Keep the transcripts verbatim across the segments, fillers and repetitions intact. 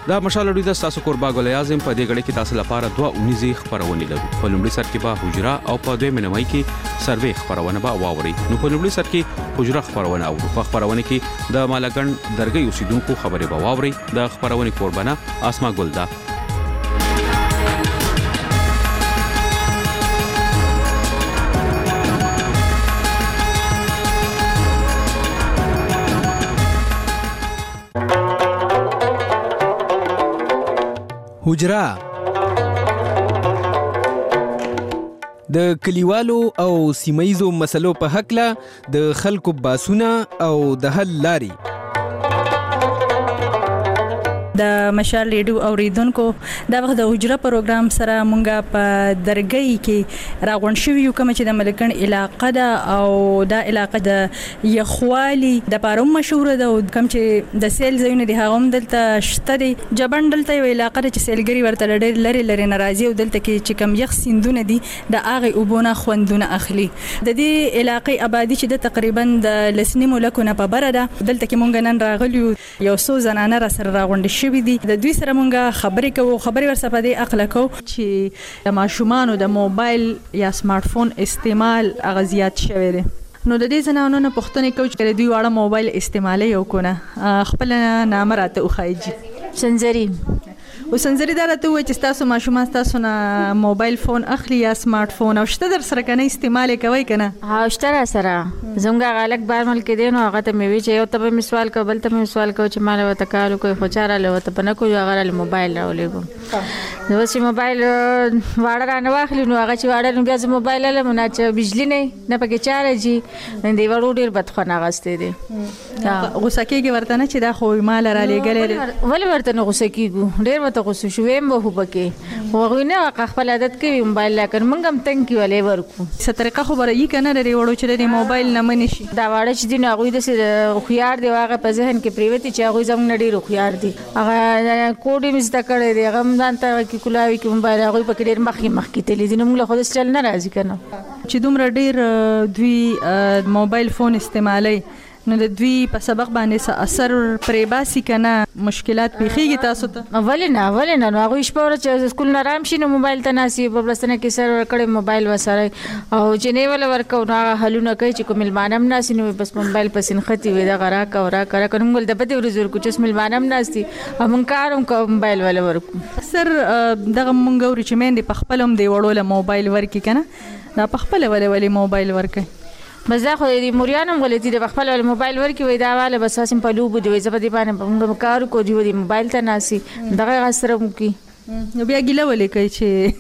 دا مشال لري د تاسو قربا ګل اعظم په دې غړي کې تاسو لپاره دوه اونیزي خبرونه لرو. په لومړي سر کې به حجره او په دوه منوي کې سروي خبرونه به واوري. نو په لومړي سر کې حجره خبرونه او په خبرونه کې د مالګن درګي اوسیدونکو خبره به واوري. د خبرونه قربانه اسما ګلدا. حجره د کلیوالو او سیمایزو مسلو په حق له د خلکو باسونه او د حل لاري. د مشال ریډیو اوریدونکو دا وخت د حجره پروګرام سره مونږه په درګي کې راغون شو یو کوم چې د ملکن علاقې ده او دا علاقې د یخوالي د پاروم مشهور ده او کوم چې د سیل زونه د هغوم دلته شته دي جبن دلته یو علاقې چې سیلګری ورته ډېر لري لري ناراضي او دلته کې چې کم یخ سیندونه دي د اغه وبونه خوندونه اخلي. د دې علاقې آبادی چې د تقریبا د لسنی ملکونه په بره ده. دلته کې مونږ نن راغلی یو څو زنانه را سره راغونډ شوي دي. د دوی سره مونږه خبرې کوو خبرې ورسره په دې اقل کو چې د ماشومان د موبایل یا سمارټ فون استعمال اغزيات شوی دی. نو د دې زنانو نه پوښتنه کوي چې دوی واړه موبایل استعمالي یو کنه خپل نام راته وخایږي. سنځري وسنځري دا راته وایي چې تاسو ماشومان تاسو نه موبایل فون اخلي یا سمارټ فون او شته در سره کنه استعمال کوي کنه؟ ها شته سره زموږه غالک بار ملک دی نو هغه ته مې وی چې یو ته به سوال کو بل ته مې سوال کو چې مال وته کارو کوي خو چاره له وته پنه کوي هغه له موبایل راولېګو. نو چې موبایل واړه رانه واخلي نو هغه چې واړه نو بیا چې موبایل له مونږ چې بجلی نه نه پکې چاره جی دی وړو ډیر بدخونه غسته دي. غوسه کېږي ورته نه چې دا خو مال را لېګلې ولې ورته نه غوسه کېږي ډیر ته غوسه شویم به وبکه وغوینه خپل عادت کوي موبایل لکه موږ هم تنګ کیولې ورکو څه طریقه خبره یې کنه لري وړو چې د موبایل نه منی شي دا واړه چې دین هغه د خویار دی هغه په ذهن کې پریوتی چې هغه زموږ نډیر خویار دی هغه کوډي مزدا کړی دی هغه ځان ته کې کلاوي کې موبایل هغه په ډیر مخې مخ کې تللی دي نو موږ خو چل نه راځي کنه چې دومره ډیر دوی موبایل فون استعمالي نو د دوی په سبق باندې اثر پرې باسي کنه مشکلات پیخيږي تاسو ته اولنه اولنه نو هغه شپه چې سکول نه رام شي نو موبایل ته ناسي په بلستنه کې سر ورکړې موبایل وسره او چې نه ول ورکو نو حلونه کوي چې کوم ملمانم ناسي نو بس موبایل پسین ختی وي دا غرا کورا کرا کوم ول د پته ورزور کو چې ملمانم ناسي هم کاروم کو موبایل ول ورکو سر دغه مونږ ورې چې مې د پخپلم دی وړول موبایل ورکی کنه دا پخپل ولې ولې موبایل ورکي بس دا خو د موريانم غلطي د خپل موبایل ورکی وای دا واله بس اسیم په لوب دی زبدي باندې کار کو دی د موبایل ته ناسي دغه غسر مو کی نو بیا ګیله ولې کوي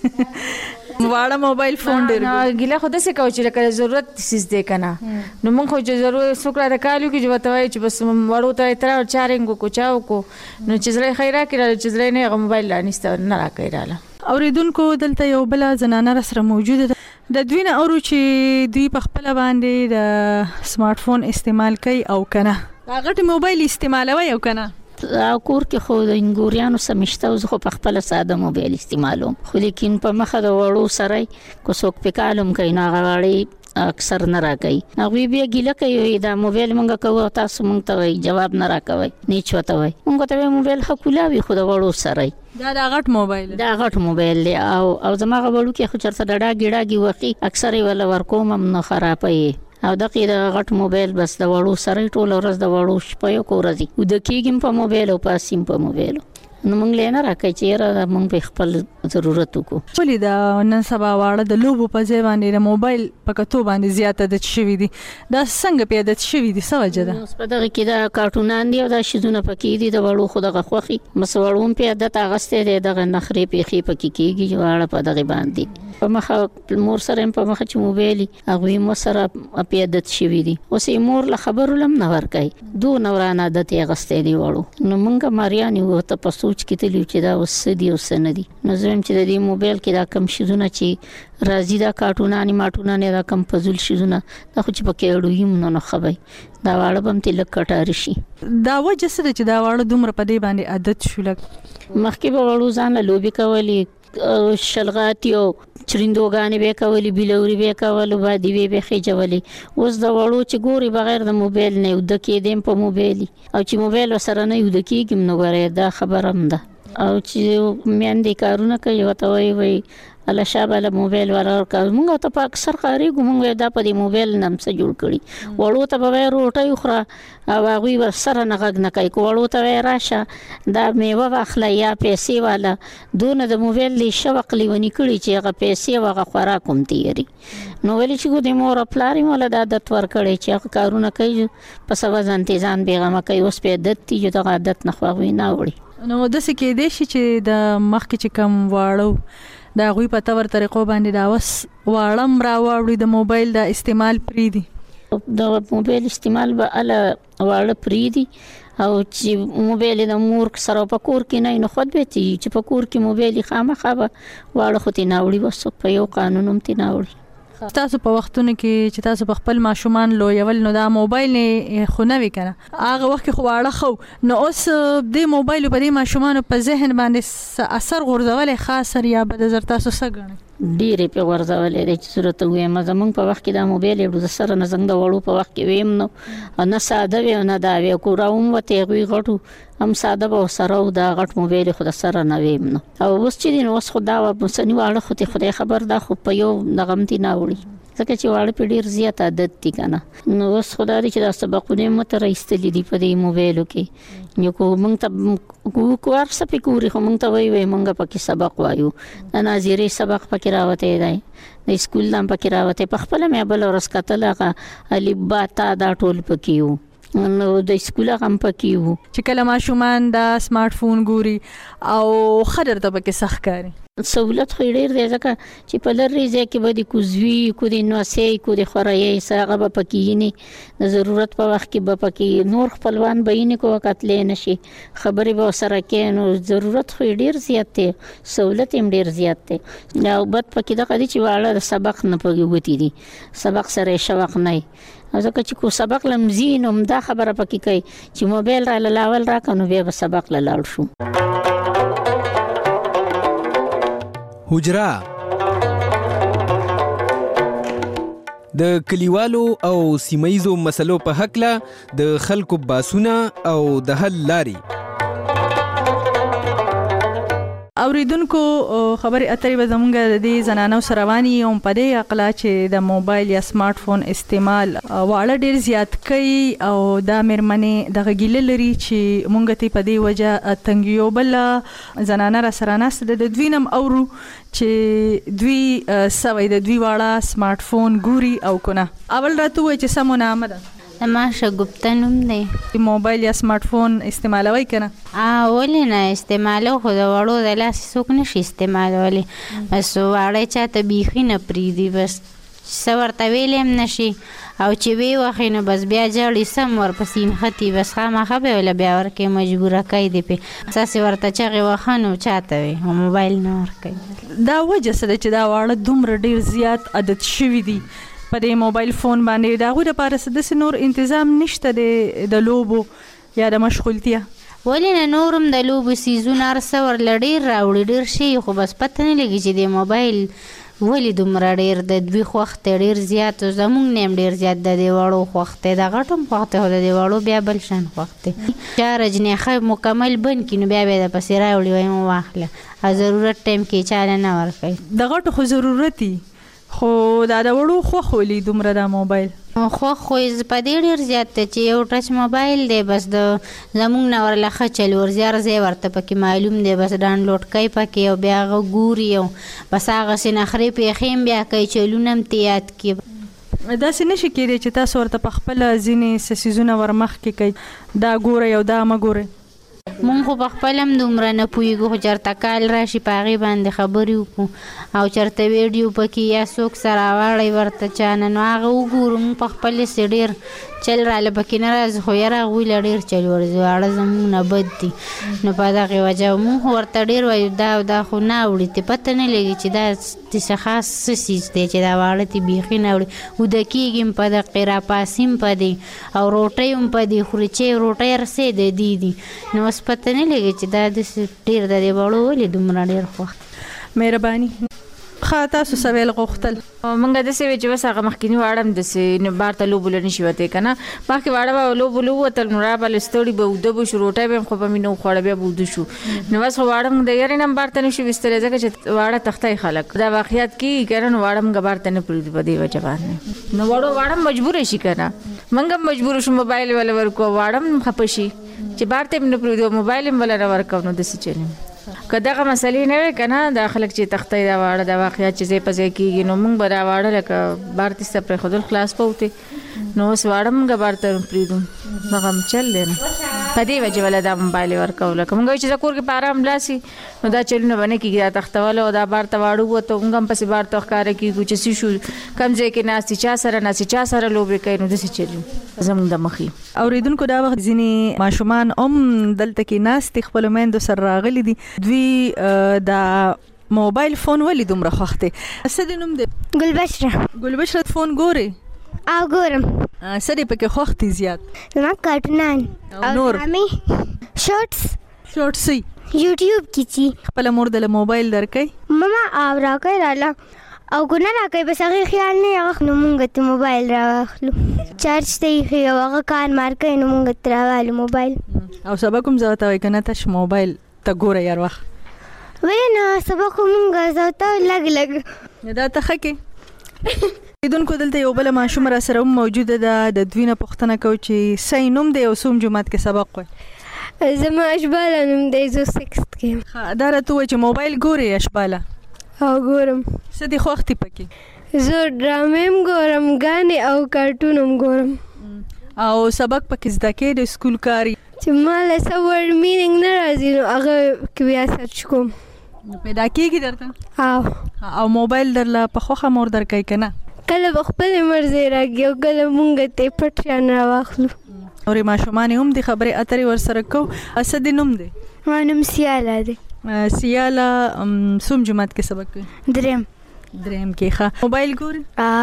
چې واړه موبایل فون ډیر ګیله خو د څه کوي چې لکه ضرورت سیس دی کنه نو مونږ خو چې ضرورت سوکړه د کالو کې جو وتاوي چې بس وړو ته تر چارنګ کو چاو کو نو چې زړه خیره کړل چې زړه نه موبایل لانیسته نه راکړاله اوریدونکو دلته یو بل زنانه سره موجوده ده د دوی نه اورو چې دوی په خپل باندې د سمارټ فون استعمال کوي او کنه هغه موبایل استعمالوي او کنه کور کې خو د انګوريانو سمشته او خو په خپل ساده موبایل استعمالوم خو لیکن په مخه د وړو سره کو څوک په کالم کوي نه غواړي اکثر نه راکې هغه بیا ګیله کوي دا موبایل مونږه کوو تاسو مونږ ته جواب نه راکوي نه چوته وای مونږ ته موبایل خپلوي خو د وړو سره دا دا غټ موبایل دا غټ موبایل دی او او زماغه وړو کې خو چرته ډډا ګډاږي وقي اکثر ولا ورکوم هم نه خرابې او دغه د غټ موبایل بس د وړو سره ټول ورځ د وړو شپه یو کورځي او د کېګم په موبایل او پاسیم په موبایل نو مونږ لینه راکې چې را مونږ په خپل ضرورت وکړو ولې دا نن سبا واړه د لوبو په ځای باندې د موبایل په کتو باندې زیاته د شوي دي دا څنګه پیدا شوي دي څه وجه ده اوس په دغه کې دا کارټونان دي او دا شیزونه پکې دي د وړو خو دغه خوخي مسوړون په عادت اغسته دي دغه نخري پیخي پکې کېږي واړه په دغه باندې په مخه مور سره په مخه چې موبایل هغه مو سره په عادت شوي دي اوس مور له خبرو لم نه ورکای دو نورانه عادت اغسته دي وړو نو مونږه مریانی وته پسو چې تلو چې دا وسدي او سندي نو زم چې د دې موبایل کې دا کم شیزونه چې راځي دا کارټونانی ماټونه نه دا کم فزول شیزونه دا خو چې پکې اړویم نو نه خبي دا واړه بم تل کټار شي دا وجه سره چې دا واړه دومره په دې باندې عادت شو لګ مخکې به وړو ځان له لوبي کولې شلغات یو چرندوګانی به کولې بلوري به کولو باندې به به خېجولې اوس د وړو چې ګوري بغیر د موبایل نه ود کې دیم په موبایل او چې موبایل سره نه ود کېږم نو غره دا خبرم ده او چې میندې کارونه کوي وته وای وای الله شابه موبایل ورکړ موږ ته په اکثر خاري ګمږه دا په موبایل نم څه جوړ کړی وړو ته به روټي خورا او هغه ور سره نغږ نه کوي وړو ته راشه دا میوه واخله یا پیسې والا دونه د موبایل لی شوق لیونی کړی چې هغه پیسې واغه خورا کوم تیری نو ولې چې د مور خپلاري مولا د عادت ور کړی چې هغه کارونه کوي په سبا ځان تیزان بیغمه کوي اوس په عادت تی چې د عادت نه خوغوي نه وړي نو د څه کې دي چې د مخ کې کم واړو دا غوي په تور طریقو باندې دا وس واړم را واړي د موبایل د استعمال پری دي د موبایل استعمال به ال واړه پری دي او چې موبایل د مور سره په کور کې نه نه خود به چې په کور کې موبایل خامخا به واړه خو تی ناوړي وسو په یو قانون هم تی ناوړي تاسو په وختونو کې چې تاسو په خپل ماشومان لو یول نو دا موبایل نه خو نه وکنه هغه وخت خو واړه خو نو اوس د موبایل په دې ماشومان په ذهن باندې اثر غورځول خاص یا به د زر تاسو سګنه ډیره په ورځولې د صورت وې ما زمونږ په وخت کې دا موبایل ډو سره نه څنګه وړو په وخت کې ویم نو نه ساده وی نه دا وی کوراوم وته غوي غټو هم ساده به سره دا غټ موبایل خو د سره نه ویم نو او اوس چې دین اوس خدا و مسنی واړه خو ته خدای خبر دا خو په یو نغمتي نه وړي ځکه چې واړه په ډیر زیات عادت دي کنه نو اوس خدای دې چې دا سبقونه مت راستلې دي په دې موبایلو کې یو کو مونږ ته کو کوار سپې کوری خو مونږ ته وای وای مونږ پکې سبق وایو ناظری سبق پکې راوته دی د سکول نام پکې راوته په خپل مې بل ورس کتل هغه الف با تا دا ټول پکې وو نو د سکول هم پکې وو چې کله ماشومان دا سمارټ فون ګوري او خدر ته پکې سخت کاری سہولت خو ډیر دی ځکه چې په لری ځای کې به د کوزوي کو د نوسې کو د خورایي سره به پکې نه د ضرورت په وخت کې به پکې نور خپلوان به نه کو قتلې نشي خبرې به سره کې نو ضرورت خو ډیر زیات دی سہولت هم ډیر زیات دی او بد پکې د قضیه چې واړه سبق نه پوي وتی دي سبق سره شوق نه ځکه چې کو سبق لمزي نو دا خبره پکې کوي چې موبایل را لاول را کنو به سبق لاړ شو حجرا د کلیوالو او سیمایزو مسلو په حق لا د خلکو باسونه او د حل لاري اوریدونکو خبري اترې به زمونږ د دې زنانو سرواني او په دې عقلا چې د موبایل یا سمارټ فون استعمال واړه ډیر زیات کوي او دا مېرمنې د غیله لري چې مونږ ته په دې وجه تنګیو بل زنانه را سره ناست د دوینم اورو چې دوی سوي د دوی واړه سمارټ فون ګوري او کنه اول راته وای چې سمونه آمده تماشا گفتنم دی موبایل یا سمارټ فون استعمالوي کنه ا ولې نه استعمالو خو دا وړو د لاس څوک نشي استعمالولي بس واړې چاته بيخي نه پریدي بس څورته ویلم نشي او چې وی وخینه بس بیا جوړی سم ور پسین ختی بس خامخه به ول بیا ورکه مجبوره کای دی په اساس ورته چغه وخنو چاته وي موبایل نه ورکای دا وجه سره چې دا واړه دومره ډیر زیات عادت شوی دی په دې موبایل فون باندې دا غو د پارس د نور تنظیم نشته د لوبو یا د مشغولتیا ولې نورم د لوبو سیزون ارسور لډیر راوړي ډیر شي خو بس پته نه لګي چې د موبایل ولې دومره ډیر د دوی خوخت ډیر زیات زمونږ نیم ډیر زیات د وړو خوخت د غټم خوخت د وړو بیا بل شان خوخت چارج نه خو مکمل بن کینو بیا بیا د پسې راوړي وای واخله ضرورت ټیم کې چاله نه ورکړي د غټو خو ضرورتي خو دا د وړو خو خولي دومره د موبایل خو خو په دې ډیر زیات چې یو ټچ موبایل دی بس د زمونږ نه ورله خچل ور زیار زی ورته پکې معلوم دی بس ډاونلوډ کوي پکې او بیا غوري او بس هغه سینه خري په خیم بیا کوي چلونم تیات کی دا سینه شي کېږي چې تاسو ورته په خپل ځینې سيزونه ورمخ کې کوي دا ګوره یو دا مګوره مونږ خو په خپل هم دومره نه پوهېږو خو چېرته کال راشي په هغې باندې خبرې وکړو او چېرته ویډیو پکې یا څوک سره واړی ورته چا نه نو هغه وګورو مونږ په خپل هسې ډېر چل راله پکې نه راځي خو یاره هغوی له ډېر چل ورځي واړه زمونږ نه بد دي نو په دغې وجه مونږ خو ورته ډېر وایو دا او دا خو نه اوړي ته پته نه لګي چې دا داسې خاص څه څیز دی چې دا واړه ته بیخي نه اوړي وده کېږي هم په دقې راپاسي هم په دی او روټۍ هم په دی خوري چې روټۍ رسې د دي دي نو اوس پته نه لګي چې دا داسې ډېر د دې واړو ولې دومره ډېر خوښ مهرباني خا تاسو سویل غوښتل مونږ د څه چې وسه هغه مخکینی واړم د څه نه بار ته لوبل نشي وته کنه باقي واړه لوبل وته نو را بل ستوري به ود به شروټه به خو به مينو خوړه به بود شو نو وس واړم د یاري نمبر ته نشي وستل ځکه چې واړه تختای خلک دا واقعیت کی کرن واړم غبار ته نه پرې په دی وجه باندې نو واړو واړم مجبور شي کنه مونږ مجبور شو موبایل ول ورکو واړم خپشي چې بار ته نه پرې موبایل ول ورکو نو د څه چنه کداغه مسلې نه وي کنه د خلک چې تختې دا واړه د واقعیت چې زې پځې کیږي نو موږ به دا واړه لکه بارتي سره خودل خلاص پوته نو سواړم غبار ته پریدم هغه چل دی نه پدې وجه ولا دا موبایل ورکول کوم چې کور کې پاره املاسي نو دا چلونه باندې کیږي دا تختول او دا بار ته واړو وته موږ پسې بار ته ښکار کیږي چې شو کم ځای کې ناسي چا سره ناسي چا سره لوبې کوي نو د څه چلی زموږ د مخي اوریدونکو دا وخت ځینی ماشومان هم دلته کې ناس خپل میندو سره راغلي دي دوی دا موبایل فون ولې دومره خوښته څه د نوم دی ګلبشره ګلبشره فون ګوري او ګورم سړي پکې خوښتي زیات زما کارټونان او نور امي شورټس شورټس یوټیوب کې چې خپل مور د موبایل درکې ماما او راکې رااله او ګونه راکې بس هغه خیال نه هغه نو مونږ ته موبایل راخلو چارج ته یې هغه کار مار کوي نو مونږ ته راوالو موبایل او سبا کوم ځای ته کنه تاسو موبایل ته ګوره یار وخت وینا سبا کومه زاوته لګ لګ دا ته خکه دونکو دلته یو بل ماشوم را سره موجوده ده د دوینه پښتنه کو چې سې نوم دی او سوم جمعات کې سبق وای زما اشباله نوم دی زو سکست کې دا راته وای چې موبایل ګوري اشباله او ګورم څه دی خوختي پکې زه ډرامې ګورم غانې او کارټونم ګورم او سبق پکې زده کې د سکول کاری چې مال څه ورډ مینینګ نه راځي نو هغه کې بیا سرچ کوم پیدا کیږي درته او او موبایل درله په خوخه مور درکې کنه کله خپل مرزه راګي او کله مونږ ته پټ شان راوخلو اورې ماشومان هم د خبرې اترې ور سره کو اسد نوم دی ما نوم سیاله دی سیاله سوم جمعات کې سبق کوي دریم دریم کې ښه موبایل ګوري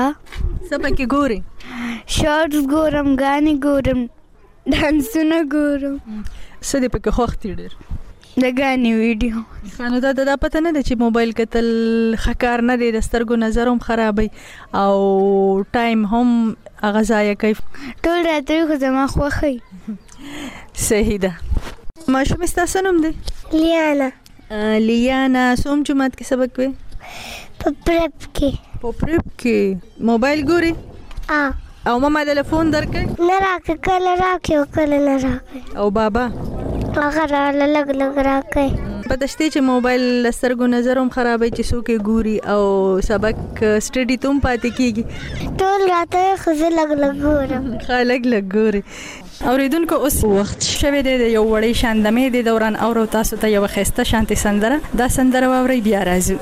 ا سبق کې ګوري شارټس ګورم غانې ګورم ډانسونه ګورم څه دې پکې خوښتي ډېر د غانې ویډیو خانو دا دا پته نه ده چې موبایل کتل خکار نه دی د سترګو نظر هم خرابوي او ټایم هم هغه ضایع کوي ټول راته خو زما خوښي صحیح ده ماشوم ستاسو نوم دی لیانا لیانا سوم جمعات کې سبق کوي په پرپ کې په پرپ کې موبایل ګوري ا او ماما تلیفون درکې نه راکې کله راکې او کله نه راکې او بابا هغه را لګ لګ راکې پدشته چې موبایل لسترګو نظر هم خرابوي چې څوک ګوري او سبق سټډي تم پاتې کیږي ټول راته خو زه لګ لګ ګورم خلک لګ ګوري اوریدونکو اوس وخت شوه د یو وړې شاندمې د دوران اورو تاسو ته یو خسته شانتي سندره دا سندره ووري بیا راځو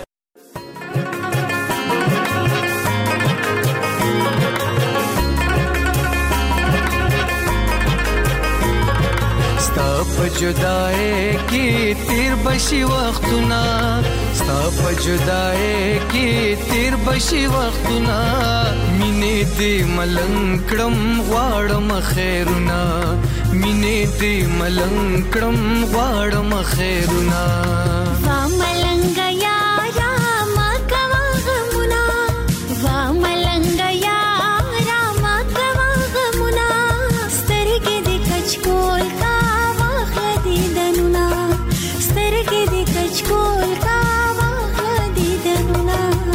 په جدای کی تیر بشي وختونه ستا په جدای کی تیر بشي وختونه مینې دې ملنګ کړم غواړم خیرونه مینې دې ملنګ کړم غواړم خیرونه وا ملنګ یارا ما کوا غمونه وا ملنګ یارا ما کوا غمونه سترګې دې کچکول کا سترګې دې کچکول کا واخله دیدنونه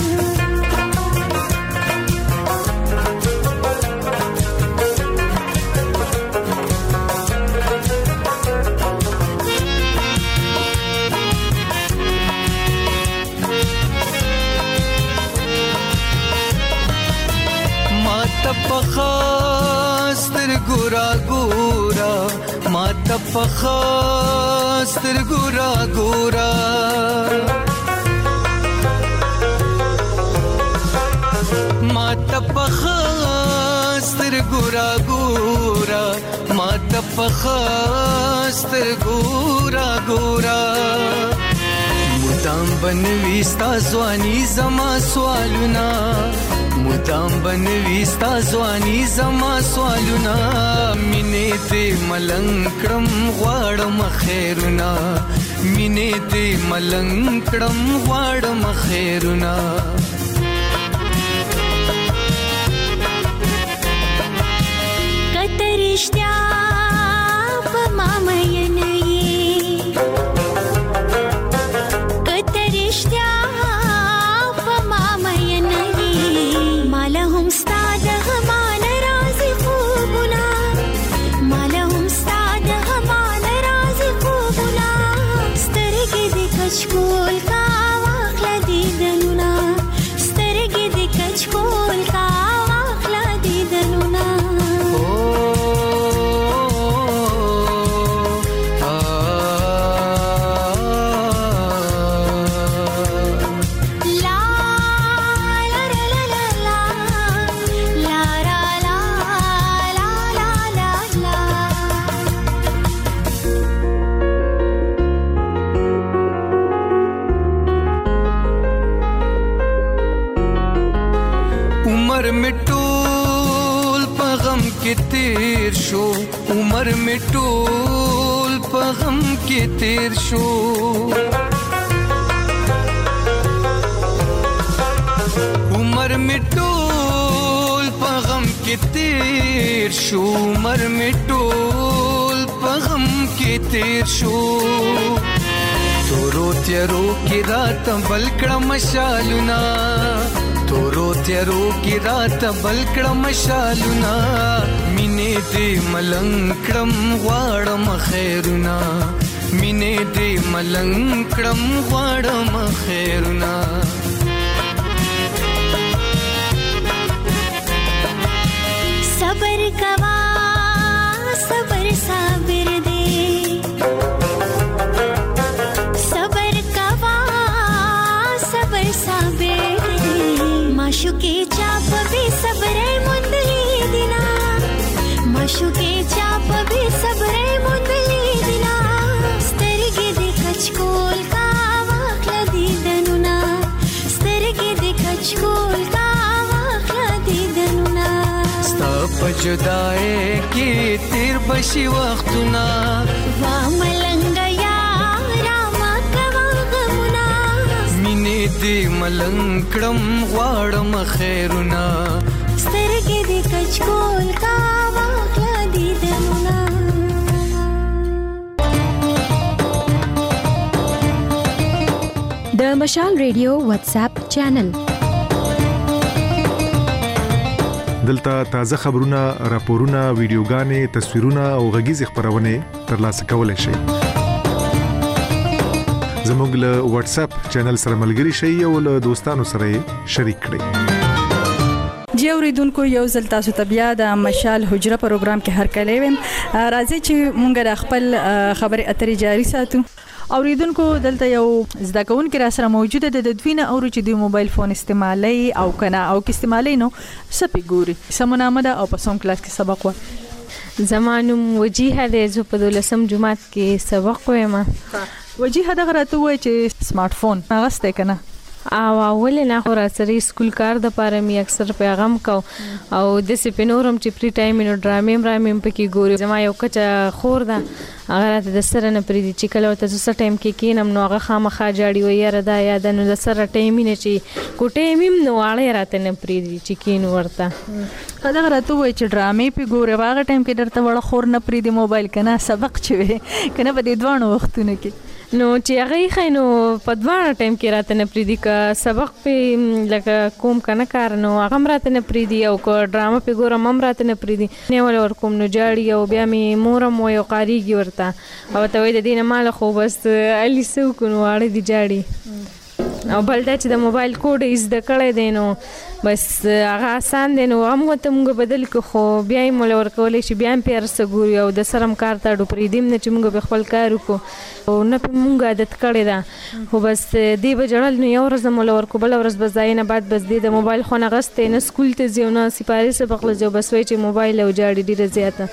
ماته پخا سترګو را ګورا ماته پخا سترګو را ګورا ماته پخا سترګو را ګورا ماته پخا سترګو را ګورا مدام بنوي ستا ځواني زما سوالونه مدام بنوي ستا ځواني زما سوالونه مینې دې ملنګ کړم غواړم خیرونه مینې دې ملنګ کړم غواړم خیرونه رښتیا په ما مین یې کته رښتیا په ما مین یې مال هم ستا د همان راز خوبونه مال هم ستا د همان راز خوبونه سترګې دې کچکول کا واخله دیدنونه سترګې دې کچکول کا واخله دیدنونه उमर में टोल पगम के तेर शो उमर में टोल पगम के तेर शो उमर में टोल पगम के तेर शो उमर में टोल पगम के तेर शो तोरो त्यारो की रात बलकड़ा मशालुना तोरो त्यारो की रात बलकड़ा मशालुना मिने दे मलंकड़म वाड़म खैरुना मिने दे मलंकड़म वाड़म खैरुना सबर कवा सबर साबिर दे सबर कवा सबर साबिर दे माशुके चाप भी सबरे मुंदली दिना माशुके चाप भी सबरे मुंदली दिना स्तरगे दे कचकोल का वाखला दीदनुना स्तरगे दे कचकोल का वाखला दीदनुना स्ताप जुदाए की तेर बशी वक्तुना वा मलंगा यारा मा कवा गमुना मिने दे मलंकड़म वाड़म खैरुना سترګې دې کچکول کا واخله دیدنونه د مشال ریډیو واتس اپ چینل دلته تازه خبرونه راپورونه ویډیوګانې تصویرونه او غږیز خبرونه ترلاسه کولای شئ زموږ له واتس اپ چینل سره ملګري شئ او له دوستانو سره شریک کړئ جی اوریدونکو یو ځل تاسو ته بیا د مشال حجره پروګرام کې هرکلی ویم راځي چې مونږ د خپل خبرې اترې جاري ساتو اوریدونکو دلته یو زده کوونکی را سره موجوده ده د دوی نه اورو چې د موبایل فون استعمالي او کنه او کې استعمالي نو سپي ګوري سمونه آمده او په سوم کلاس کې سبق و زمانم وجیه ده زه په دولسم جماعت کې سبق وایم وجیه دغه راته وای چې سمارټ فون هغه ست کنه او اول نه خو را سره سکول کار د پاره می اکثر پیغام کو او د سپینورم چې پری ټایم نو ډرامې مرامې پکې ګوري زما یو کچا خور ده هغه د سره نه پری دي چې کله ته څه ټایم کې کینم نو هغه خامخا جاړي و یاره دا یاد نو د سره ټایم نه چې کو ټایم نو واړې راته نه پری دي چې کین ورته کله راته وای چې ډرامې په ګوري هغه ټایم کې درته وړ خور نه پری دي موبایل کنه سبق چوي کنه په دې دوانو وختونه کې نو چې هغه خینو په دواړه ټایم کې راته نه پریدي کا سبق په لکه کوم کنه کار نو هغه راته نه پریدي او کو ډرامه په ګورم هم راته نه پریدي نه ول ور کوم نو جاړي او بیا می مورم و یو قاریږي ورته او ته وې د دینه مال خو بس علي سو کو نو اړه دي جاړي او بل دا چې د موبایل کوډ از د کړه دینو بس هغه آسان دی نو هم ته موږ بدل کو خو بیا یې مول ورکولې چې بیا هم پیر سګوري او د سرم کار ته ډو پریدیم نه چې موږ به خپل کار وکړو او نه په موږ عادت کړی دا خو بس دی به جړل نو یو ورځ مول ورکو بل ورځ بس ځای نه بعد بس دی د موبایل خو نه غسته نه سکول ته ځو نه سپارې سبق لځو بس وای چې موبایل او جاړي ډیره زیاته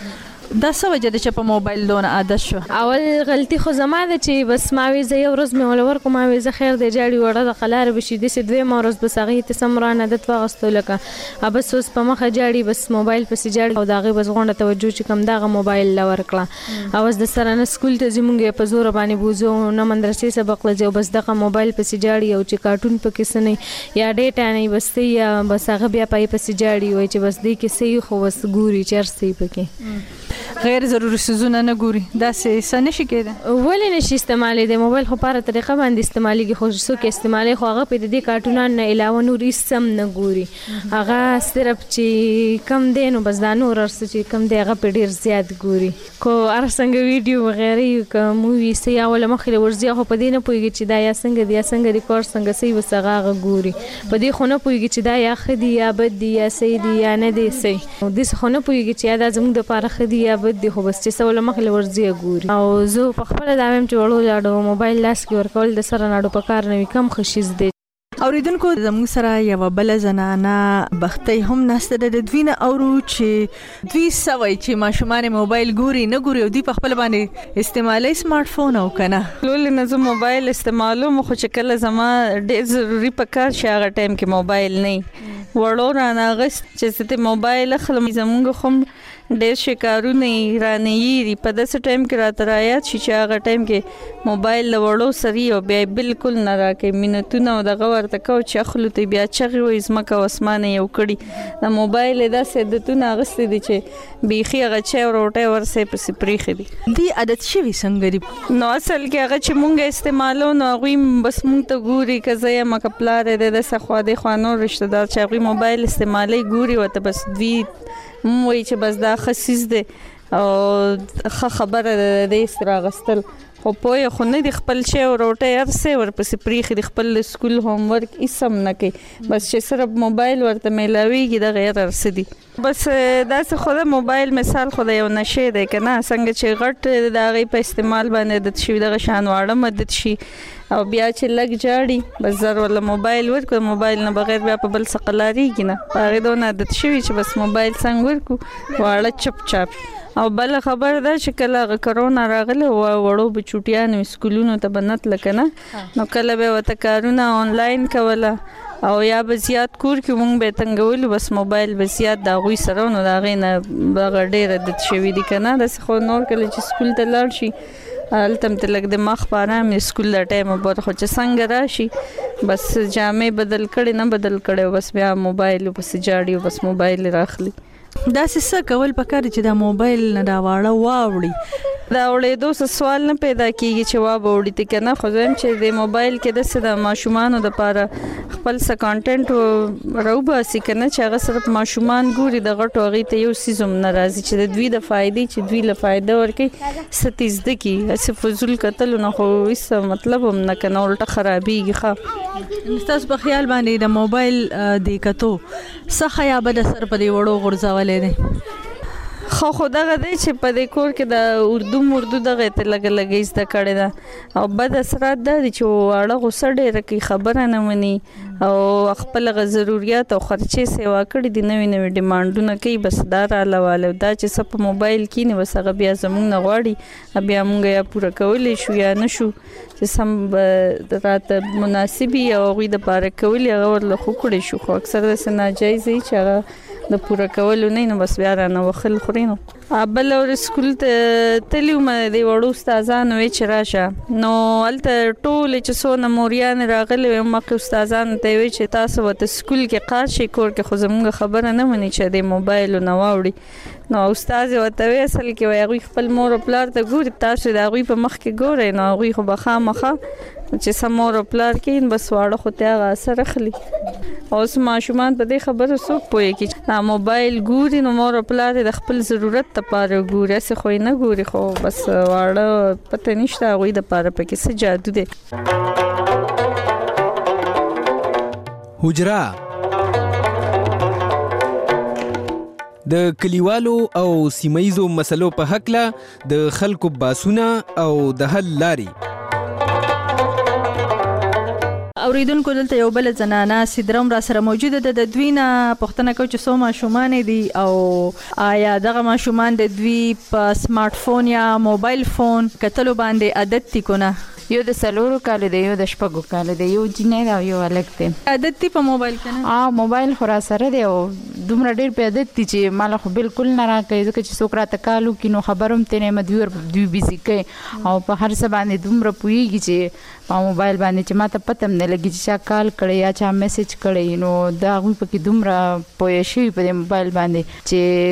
دا څه وجه ده چې په موبایل دونه عادت شو؟ اول غلطي خو زما ده چې بس ما وی زه یو ورځ مې ولور کوم ما وی زه خیر دی جاړي وړه د قلار بشي د سې دوی ما ورځ بس هغه ته سمران عادت واغستو لکه اب اوس په مخه جاړي بس موبایل پسې جاړي او داغه بس غونډه توجه چې کم داغه موبایل لور کړه او د سره نه سکول ته زمونږ په زور باندې بوزو نه مدرسې سبق لځو بس دغه موبایل پسې جاړي او چې کارټون پکې سنې یا ډیټا نه بس یا بس هغه بیا پای پسې جاړي وای چې بس دې کې سې خو بس ګوري چرسي پکې غیر ضروري سيزونه نه ګوري دا څه نشي کېده ولې نشي استعمالي د موبایل خو په طریقه باندې استعمالي خو څو کې استعمالي خو هغه په دې کارټونان نه علاوه نور سم نه ګوري هغه صرف چې کم دینو بس دا نور ارس چې کم دی هغه په ډیر زیات ګوري کو ار څنګه ویډیو وغیرہ کوم مووي سیا ولا مخله ورزیا خو په دې نه پويږي چې دا یا څنګه دی یا څنګه ریکارډ څنګه سي وسغه ګوري په دې خو نه پويږي چې دا یا خدي یا بد دی یا سي دی یا نه دی سي د څه خو نه پويږي چې دا زموږ د پاره خدي یا بد دی خو بس چې سوال مخله ورزیا ګوري او زه په خپل دا ویم چې وړو لاړو موبایل لاس کې ورکول د سره ناړو په کار نه کم خوشیز دی اوریدونکو زموږ سره یو بل زنانه بختي هم نسته د دوینه اورو چې دوی سوي چې ماشومان موبایل ګوري نه ګوري او دوی په خپل باندې استعمالي سمارټ فون او کنه لول نه زه موبایل استعمالو مخ چې کله زما ډېر ضروري پکار شي هغه ټایم کې موبایل نه وړو را ناغست چې ست موبایل خلم زمونږ خو ډېر شکارونه رانه یې په داسې ټایم کې راته رايات شي چې هغه ټایم کې موبایل وړو سری او بیا بالکل نه راکې مينتونه او دغه ورته کو چې خلک ته بیا چغي وې زمکه واسمانه یو کړي د موبایل داسې دتونه غستې دي چې بيخي هغه چې وروټه ورسې پسې پریخي دي دی عادت شوی څنګه دی نو اصل کې هغه چې مونږه استعمالو نو غوي بس مونږ ته ګوري کزه یا مکپلار د سخوا د خوانو رشتہ دار چې غوي موبایل استعمالي ګوري وته بس دوی موي چې بس دا خصيص دي او خبره د استراغستل خو په خو نه د خپل شی او روټه ارسه ورپسې پریخي د خپل سکول هوم ورک اسم نه کوي بس چې صرف موبایل ورته ملاويږي د غیر ارسه دي بس دا څه خو د موبایل مثال خو د یو نشه دی کنه څنګه چې غټ د غي په استعمال باندې د شي د شان واړه مدد شي او بیا چې لګ جاړي بس زر ولا موبایل ورکو موبایل نه بغیر بیا په بل سقلاریږي نه هغه دونه عادت شوی چې بس موبایل څنګه ورکو واړه چپ چپ او بل خبر ده چې کله کرونا راغله او وړو بچوټیانو سکولونو ته بنت لکنه نو کله به وته کارونه آنلاین کوله او یا به زیات کور کې مونږ به تنګول بس موبایل به زیات دا غوي سره نو دا غینه بغیر ډیر عادت شوی دي کنه د خو نور کله چې سکول ته لاړ شي التم تلک د مخ پاره مې سکول د ټایم په خو چې څنګه راشي بس جامې بدل کړي نه بدل کړي بس بیا موبایل په سجاړي بس موبایل راخلي دا څه کول پکاره چې دا موبایل نه دا واړه واوړي دا وړې دوه سوال نه پیدا کیږي چې وا وړي ته کنه خو زم چې د موبایل کې د څه د ماشومان د پاره خپل څه کانټینټ راوبا سي کنه چې هغه صرف ماشومان ګوري د غټو غي ته یو سیزم ناراضي چې د دوی د فائدې چې دوی له فائدہ ورکي ستیز دکی اسه فزول قتل نه خو هیڅ مطلب هم نه کنه ولټه خرابيږي ښه تاسو په خیال باندې د موبایل د کتو څه یا بد سر په دی وړو غرزولې دي خو خدای دې چې په دې کور کې د اردو مردو دغه ته لګ لګې زده کړې ده او بد اثرات ده چې واړه غوسه ډېر کې خبره نه مني او خپل غ ضرورت او خرچې سیوا کړې دي نوې نوې ډیمانډونه کوي بس دا را لواله دا چې سپ موبایل کې نه وسغه بیا زمونږ نه غواړي بیا مونږ یا پوره کولې شو یا نشو چې سم رات مناسبي او غوي د پاره کولې هغه ورله خو کړې شو خو اکثر د سناجایزي چې هغه د پوره کولو نه نو بس بیا را نه وخل خورینو ابل اور سکول ته تلیو مې دی وړو استادانو وی چې راشه نو الته ټول چې سو نموریان راغلي مکه استادان ته وی چې تاسو وته سکول کې قار شي کور کې خو زموږ خبره نه مني چې د موبایل نو واوړي نو استاد وته وی اصل کې وی غوي خپل مور او پلار ته ګوري تاسو دا غوي په مخ کې ګورئ نو غوي خو بخا مخه چې سمور او پلار کې بس واړه خو ته هغه اثر اخلي اوس ماشومان په دې خبره څوک پوي کې موبایل ګوري نو مور او پلار د خپل ضرورت لپاره ګوري څه خو نه ګوري خو بس واړه پته نشته غوي د لپاره پکې څه جادو دی حجرا د کلیوالو او سیمایزو مسلو په حق له د خلکو باسونه او د حل لاري اوریدونکو دلته یو بل زنانه سیدرم را سره موجوده ده د دوی نه پوښتنه کوي چې څو ماشومان دي او آیا دغه ماشومان د دوی په سمارټ فون یا موبایل فون کتلو باندې عادت دي کنه؟ یو د سلورو کال دی یو د شپږو کال دی یو جنې دا یو الګ دی. عادت دی په موبایل کې نه؟ ا موبایل خورا سره دی او دومره ډیر په عادت دي چې مال خو بالکل نه راکې ځکه چې څوک راته کالو کې نو خبروم ته نه مدویر دوی بيزي کوي او په هر څه باندې دومره پويږي چې په موبایل باندې چې ماته پته نه لګي چې چا کال کړي یا چا میسج کړي نو دا غوي پکې دومره پوي شي په موبایل باندې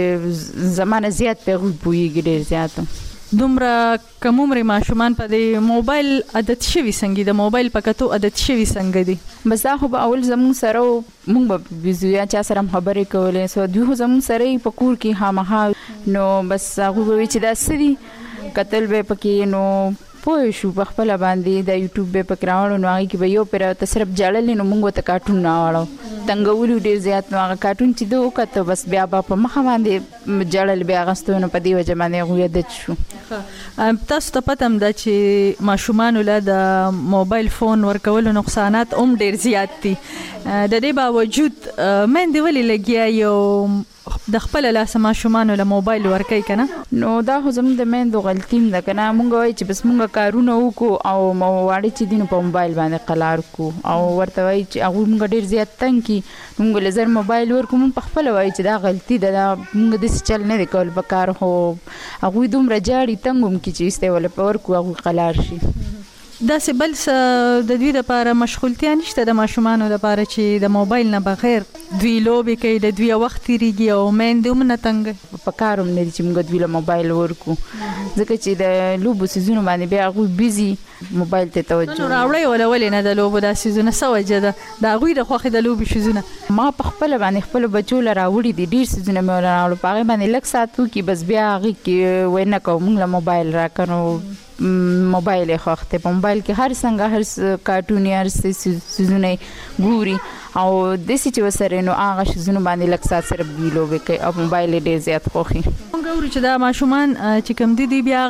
چې زمانه زیات په غوي پويږي ډیر زیات. دومره کم عمر ماشومان په د موبایل عادت شوي څنګه د موبایل په کتو عادت شوي څنګه دي؟ بس دا خو به اول زمون سره مونږ به بيزو یا چا سره خبرې کولې سو دوی خو زمون سره په کور کې خامخا نو بس هغه به چې دا سړي قتل به پکې نو پوه شو په خپل باندې د یوټیوب به پکراوړو نو هغه کې به یو پر ته صرف جړل نو مونږ ته کارټون راوړو څنګه ډیر زیات نو هغه کارټون چې دوه کته بس بیا په مخ باندې جړل بیا غستو نو په دی وجه باندې غوې د شو. تاسو ته پته ده چې ماشومان له د موبایل فون ورکول نقصانات هم ډیر زیات دي د دې باوجود من دی ولې لګیا یو د خپل لاس ماشومان له موبایل ورکای کنه؟ نو دا خو زموږ د مېندو غلطیم ده کنه مونږ وای چې بس مونږ کارونه وکړو او مواړي چې دینو په موبایل باندې قلار کو او ورته وای چې هغه مونږ ډیر زیات تنګ کی مونږ لزر موبایل ورکو مونږ په خپل وای چې دا غلطي ده مونږ د څه چل نه دی کول په کار هو هغه دومره جاړي تنګوم کی چې استه ول په ورکو هغه قلار شي. دا سه بل څه د دوی لپاره مشغولتیا نشته د ماشومان لپاره چې د موبایل نه بغیر دوی لوبي کوي د دوی وخت تیریږي او مېندوم نه تنګ په کاروم نه چې موږ دوی له موبایل ورکو ځکه چې د لوبو سيزونو باندې بیا غوي بيزي موبایل ته توجه راوړی ولا ولې نه د لوبو د سيزونه سوجه ده دا غوي د خوخه د لوبي سيزونه ما په خپل باندې خپل بچو له راوړي دي ډیر سيزونه مې راوړل په هغه باندې لک ساتو کې بس بیا هغه کې وینه کوم له موبایل راکنو موبایل خوخته په موبایل کې هر څنګه هر کارټون یا سيزونه ګوري او د سې چې وسره نو هغه شزونه باندې لک سات سره بیلو وکي او موبایل ډیر زیات خوخي. موږ ورته چې دا ماشومان چې کوم دي دی بیا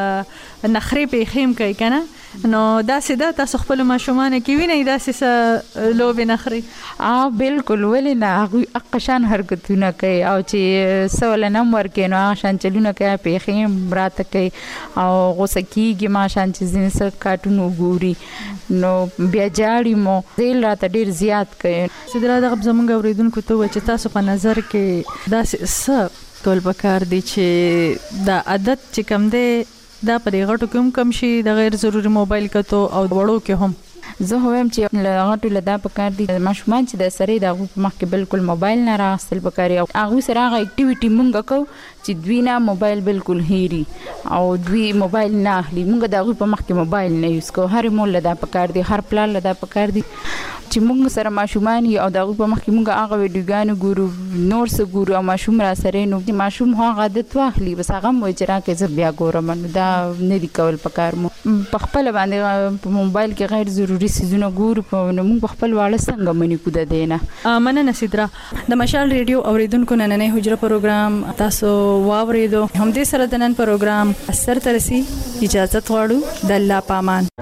نخري په خیم کوي کنه نو دا سې دا تاسو خپل ماشومان کې وینئ دا سې لوب نخري؟ اه بالکل ولې نه هغه اقشان حرکتونه کوي او چې سوال نمبر کې نو شان چلونه کوي په خیم راته کوي او غوسه کیږي ما شان چې زین سره کارټون وګوري نو بیا جاړي مو زیل راته ډیر زیات کوي. سیدرا دغه زمونږ اوریدونکو ته و چې تاسو په نظر کې دا څه کول پکار دي چې دا عادت چې کم دی دا په غټو کې هم کم شي د غیر ضروري موبایل کتو او وړو کې هم؟ زه هم چې غټو لدا پکار دي ماشومان چې د سره د غو مخ کې بالکل موبایل نه راستل پکاري او هغه سره هغه اکټیویټي مونږ کو چې دوی نه موبایل بالکل هېري او دوی موبایل نه اخلي مونږ د غو په مخ کې موبایل نه یوز کو هر مول لدا پکار دي هر پلان لدا پکار دي چې مونږ سره ماشومان او د غو په مخ کې مونږ هغه ویډیوګانو ګورو نور څه ګورو او ماشوم را سره نو د ماشوم هغه عادت واخلي بس هغه مو چې راکې زه بیا ګورم دا نه دی کول پکار مو په خپل باندې په موبایل کې غیر ضروري سيزونه ګورو په نو مونږ خپل واړه څنګه منی کو د دینه. مننه سیدرا د مشال ریډیو اوریدونکو نننې حجره پروګرام تاسو واوریدو هم دې سره د نن پروګرام اثر ترسي اجازه غواړو د الله پامان.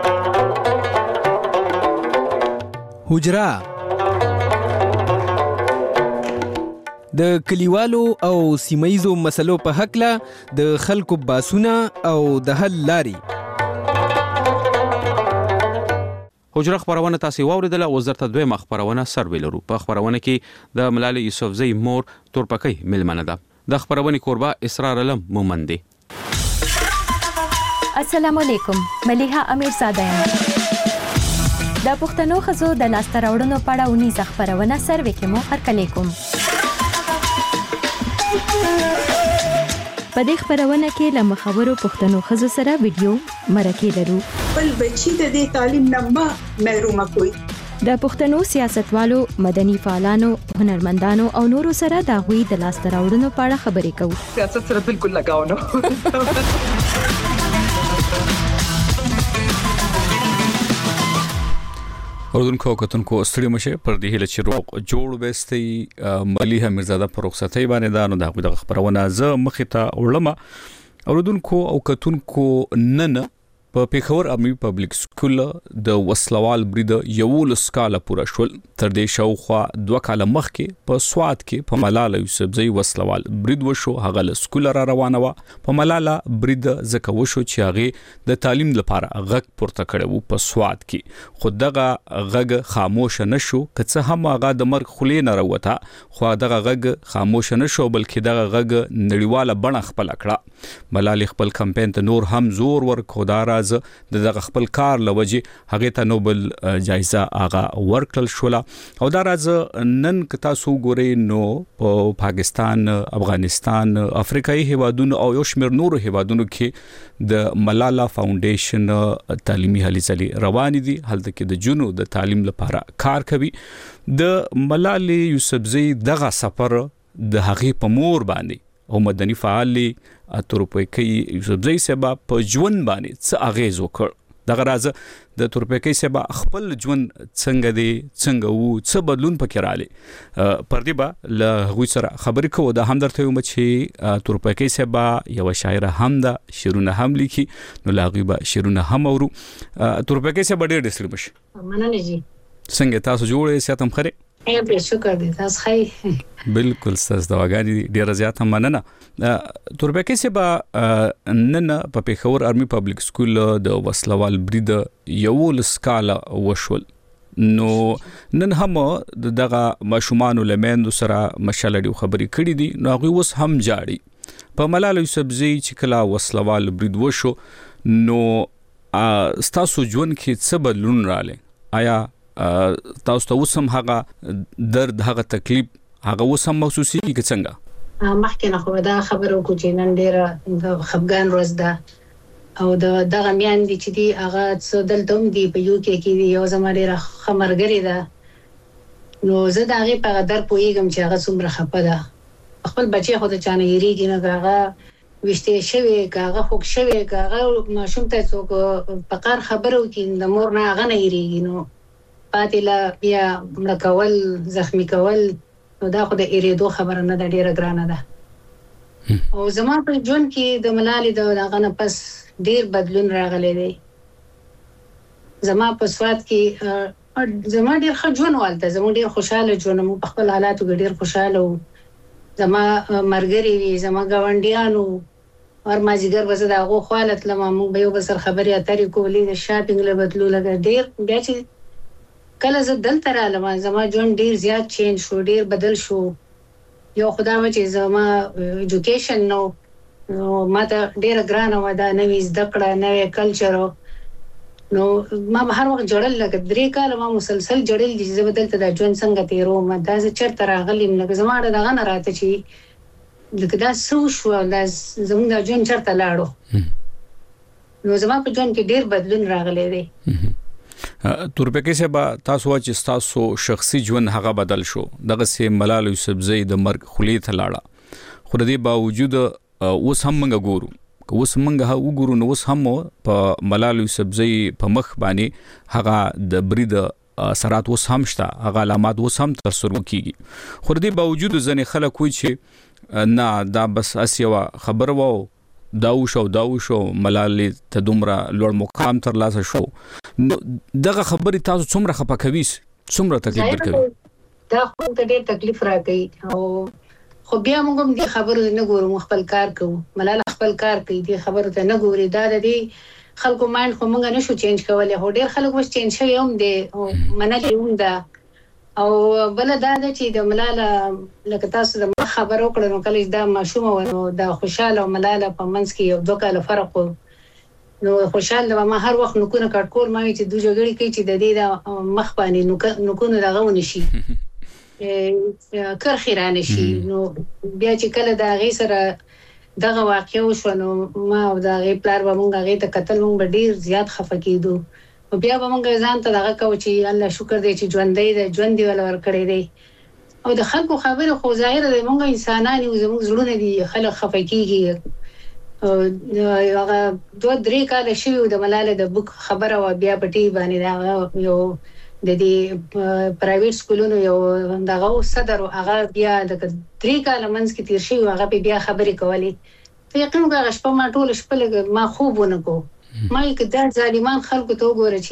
حجره د کلیوالو او سیمایزو مسلو په حق له د خلکو باسونه او د حل لاري. حجره خبرونه تاسو واوریدله وزارت دویمه خبرونه سروي لرو په خبرونه کې د ملالي یوسفزۍ مور تورپکۍ ملمنه ده د خبرونه کوربه اسرار علم مومن دي. السلام علیکم ملیحه امیر زاده یم. د پښتنو خزو د لاسته راوړنو په اړه ونیزه خبرونه سروي کې مو هرکلی کوم. په دې خبرونه کې له مخورو پښتنو خزو سره ویډیو مرکې لرو. بل بچی د دې تعلیم نه محروم کوي. د پښتنو سیاستوالو، مدني فعالانو، هنرمندانو او نورو سره د غوي د لاسته راوړنو په اړه خبرې کوو. سیاست سره بالکل لگاو نه. اوردونکو کتونکو ستړي مشه پر دې هله چې روغ جوړ وستي مليحه مرزاده پر رخصتۍ باندې دا نو د خبرونه ز مخه ته ولما اوردونکو او کتونکو نن په پیښور امي پبلک سکول د وسلوال برید یو لسکاله پوره شول. تر دې شاوخوا دوه کاله مخکې په سوات کې په ملاله یوسفزۍ وسلوال برید وشو. هغه له سکول را روانه وه. په ملاله برید ځکه وشو چې هغې د تعلیم لپاره غږ پورته کړی و په سوات کې، خو دغه غږ خاموشه نه شو. که څه هم هغه د مرګ خولې نه راوته، خو دغه غږ خاموشه نه شو، بلکې دغه غږ نړیواله بڼه خپله کړه. ملالۍ خپل کمپین ته نور هم زور ورکړ. دا راز د دغه خپل کار لوجه هغه ته نوبل جایزه هغه ورکړل شوله. او دا راز نن که تاسو ګورئ نو په پاکستان، افغانستان، افریقایي هیوادونو او یو شمېر نورو هیوادونو کې د ملاله فاونډیشن تعلیمي هلې ځلې روانې دي. هلته کې د جنو د تعلیم لپاره کار کوي. د ملالۍ یوسفزۍ دغه سفر د هغې په مور باندې او مدني فعال تورپیکی یوسفزۍ صاحب په ژوند باندې څه اغیز وکړ. دغه راز د تورپیکی صاحب خپل ژوند څنګه دی، څنګه وو، څه بدلون پکې راغلی. پر دې به له هغوی سره خبرې کوو. دا هم درته وایم چې تورپیکی صاحب یوه شاعره هم ده، شعرونه هم لیکي، نو له هغوی به شعرونه هم اورو. تورپیکی صاحب ډېر ډېر ستړي مشي. مننه جی. څنګه تاسو جوړ یې؟ صحت هم ښه دی؟ ډېر ډېر شکر دی. تاسو ښه؟ بالکل ستاسو دعاګانې ډېره زیاته مننه. تورپیکی صاحب نن په پیښور ارمي پبلک سکول د وسلوال برید یولس کاله وشول. نو نن هم دغه ماشومانو له میندو سره مشالډي خبرې کړې دي، نو هغوی اوس هم جاړي. په ملاله یوسفزۍ چې کله وسلوال برید وشو، نو ستاسو ژوند کې څه بدلون راغلی؟ آیا تاسو ته اوس هم هغه درد، هغه تکلیف هغه اوس هم محسوسېږي که څنګه؟ مخکې نه خو دا خبره وکړو چې نن ډېره د خفګان ورځ ده، او د دغه میندې چې دي هغه څه دلته هم دي په یو کې کې دي. یو زما ډېره ښه ملګرې ده، نو زه د هغې په هغه در پوهېږم چې هغه څومره خفه ده. خپل بچی خو د چا نه هېرېږي نه، که هغه ویشتې شوی، که هغه خوږ شوی، که هغه ماشوم ته څوک په قهر خبره وکړي د مور نه، هغه نه هېرېږي. نو پاتې له بیا مړه کول، زخمي کول، نو دا خو د هېرېدو خبره نه ده، ډېره ګرانه ده. او زما په ژوند کې د ملالې د هغه نه پس ډېر بدلون راغلی دی. زما په سوات کې زما ډېر ښه ژوند و هلته، زموږ ډېر خوشحاله ژوند، موږ په خپل حالاتو کې ډېر خوشحاله وو. زما ملګري وي، زما ګاونډیان وو، هر مازدیګر به زه د هغو خواله تلم، موږ به یو بل سره خبرې اترې کولې، د شاپینګ له بدلو لږه ډېر. بیا چې کله زه دلته رالم، زما ژوند ډېر زیات چینج شو، ډېر بدل شو. یو خو دا وه چې زما ایجوکیشن نو ما ته ډېره ګرانه وه، دا نوې زده کړه، نوی کلچر. نو ما به هر وخت جړل، لکه درې کاله ما مسلسل جړل دي چې زه به دلته دا ژوند څنګه تېروم، دا زه چېرته راغلی یم. لکه زما د دغه نه راته چې لکه دا څه وشوه، دا زموږ دا ژوند چېرته لاړو. نو زما په ژوند کې ډېر بدلون راغلی دی. تورپیکی صاحب تاسو وایئ چې ستاسو شخصي ژوند هغه بدل شو، دغسې ملاله یوسفزۍ د مرګ خولې ته لاړه. خو د دې باوجود اوس هم موږ ګورو، که اوس موږ وګورو نو اوس هم په ملاله یوسفزۍ په مخ باندې هغه د برید اثرات اوس هم شته، هغه علامات اوس هم تر سترګو کېږي. خو د دې باوجود ځینې خلک وایي چې نه، دا بس هسې یوه خبره وه، دا وشو دا وشو، ملالۍ ته دومره لوړ مقام ترلاسه شو. نو دغه خبرې تاسو څومره خفه کوي، څومره تکلیف درکوي؟ دا خو ته ډېر تکلیف راکوي. او خو بیا موږ هم دې خبرو ته نه ګورو، موږ خپل کار کوو. ملاله خپل کار کوي، دې خبرو ته نه ګوري. دا د دې خلکو مایند خو موږ نشو چینج کولی، خو ډېر خلک اوس چینج شوي هم دی او منلې هم ده. او بله دا ده چې د ملاله لکه تاسو د مخ خبره وکړه، نو کله چې دا ماشومه وه، نو د خوشحاله او ملاله په منځ کې یو دوه کاله فرق و. نو خوشحاله به ما هر وخت نوکونه کټ کول، ما وایي چې دوی جګړې کوي چې د دې د مخ باندې نوکونه دغه ونه شي، کرښې رانه شي. نو بیا چې کله د هغې سره دغه واقعه وشوه، نو ما او د هغې پلار به موږ هغې ته کتل، موږ به ډېر زیات خفه کېدو. او بیا به موږ ځان ته دغه کوو چې الله شکر دی چې ژوندی دی، ژوند دې وله ورکړی دی. او د خلکو خبرې خو ظاهره دی، موږ انسانان یو، زموږ زړونه دي، خلک خفه کېږي. هغه دوه درې کاله شوي وو د ملاله د بک خبره وه، بیا په ټي وي باندې د هغه یو د دې پرایویټ سکولونو یو دغه صدر و، هغه بیا د درې کاله منځ کې تېر شوي، هغه پې بیا خبرې کولې. په یقین وکړه هغه شپه ما ټوله شپه لږ ما خوب ونه کو، ما یې کدا ظالمان خلکو ته وګوره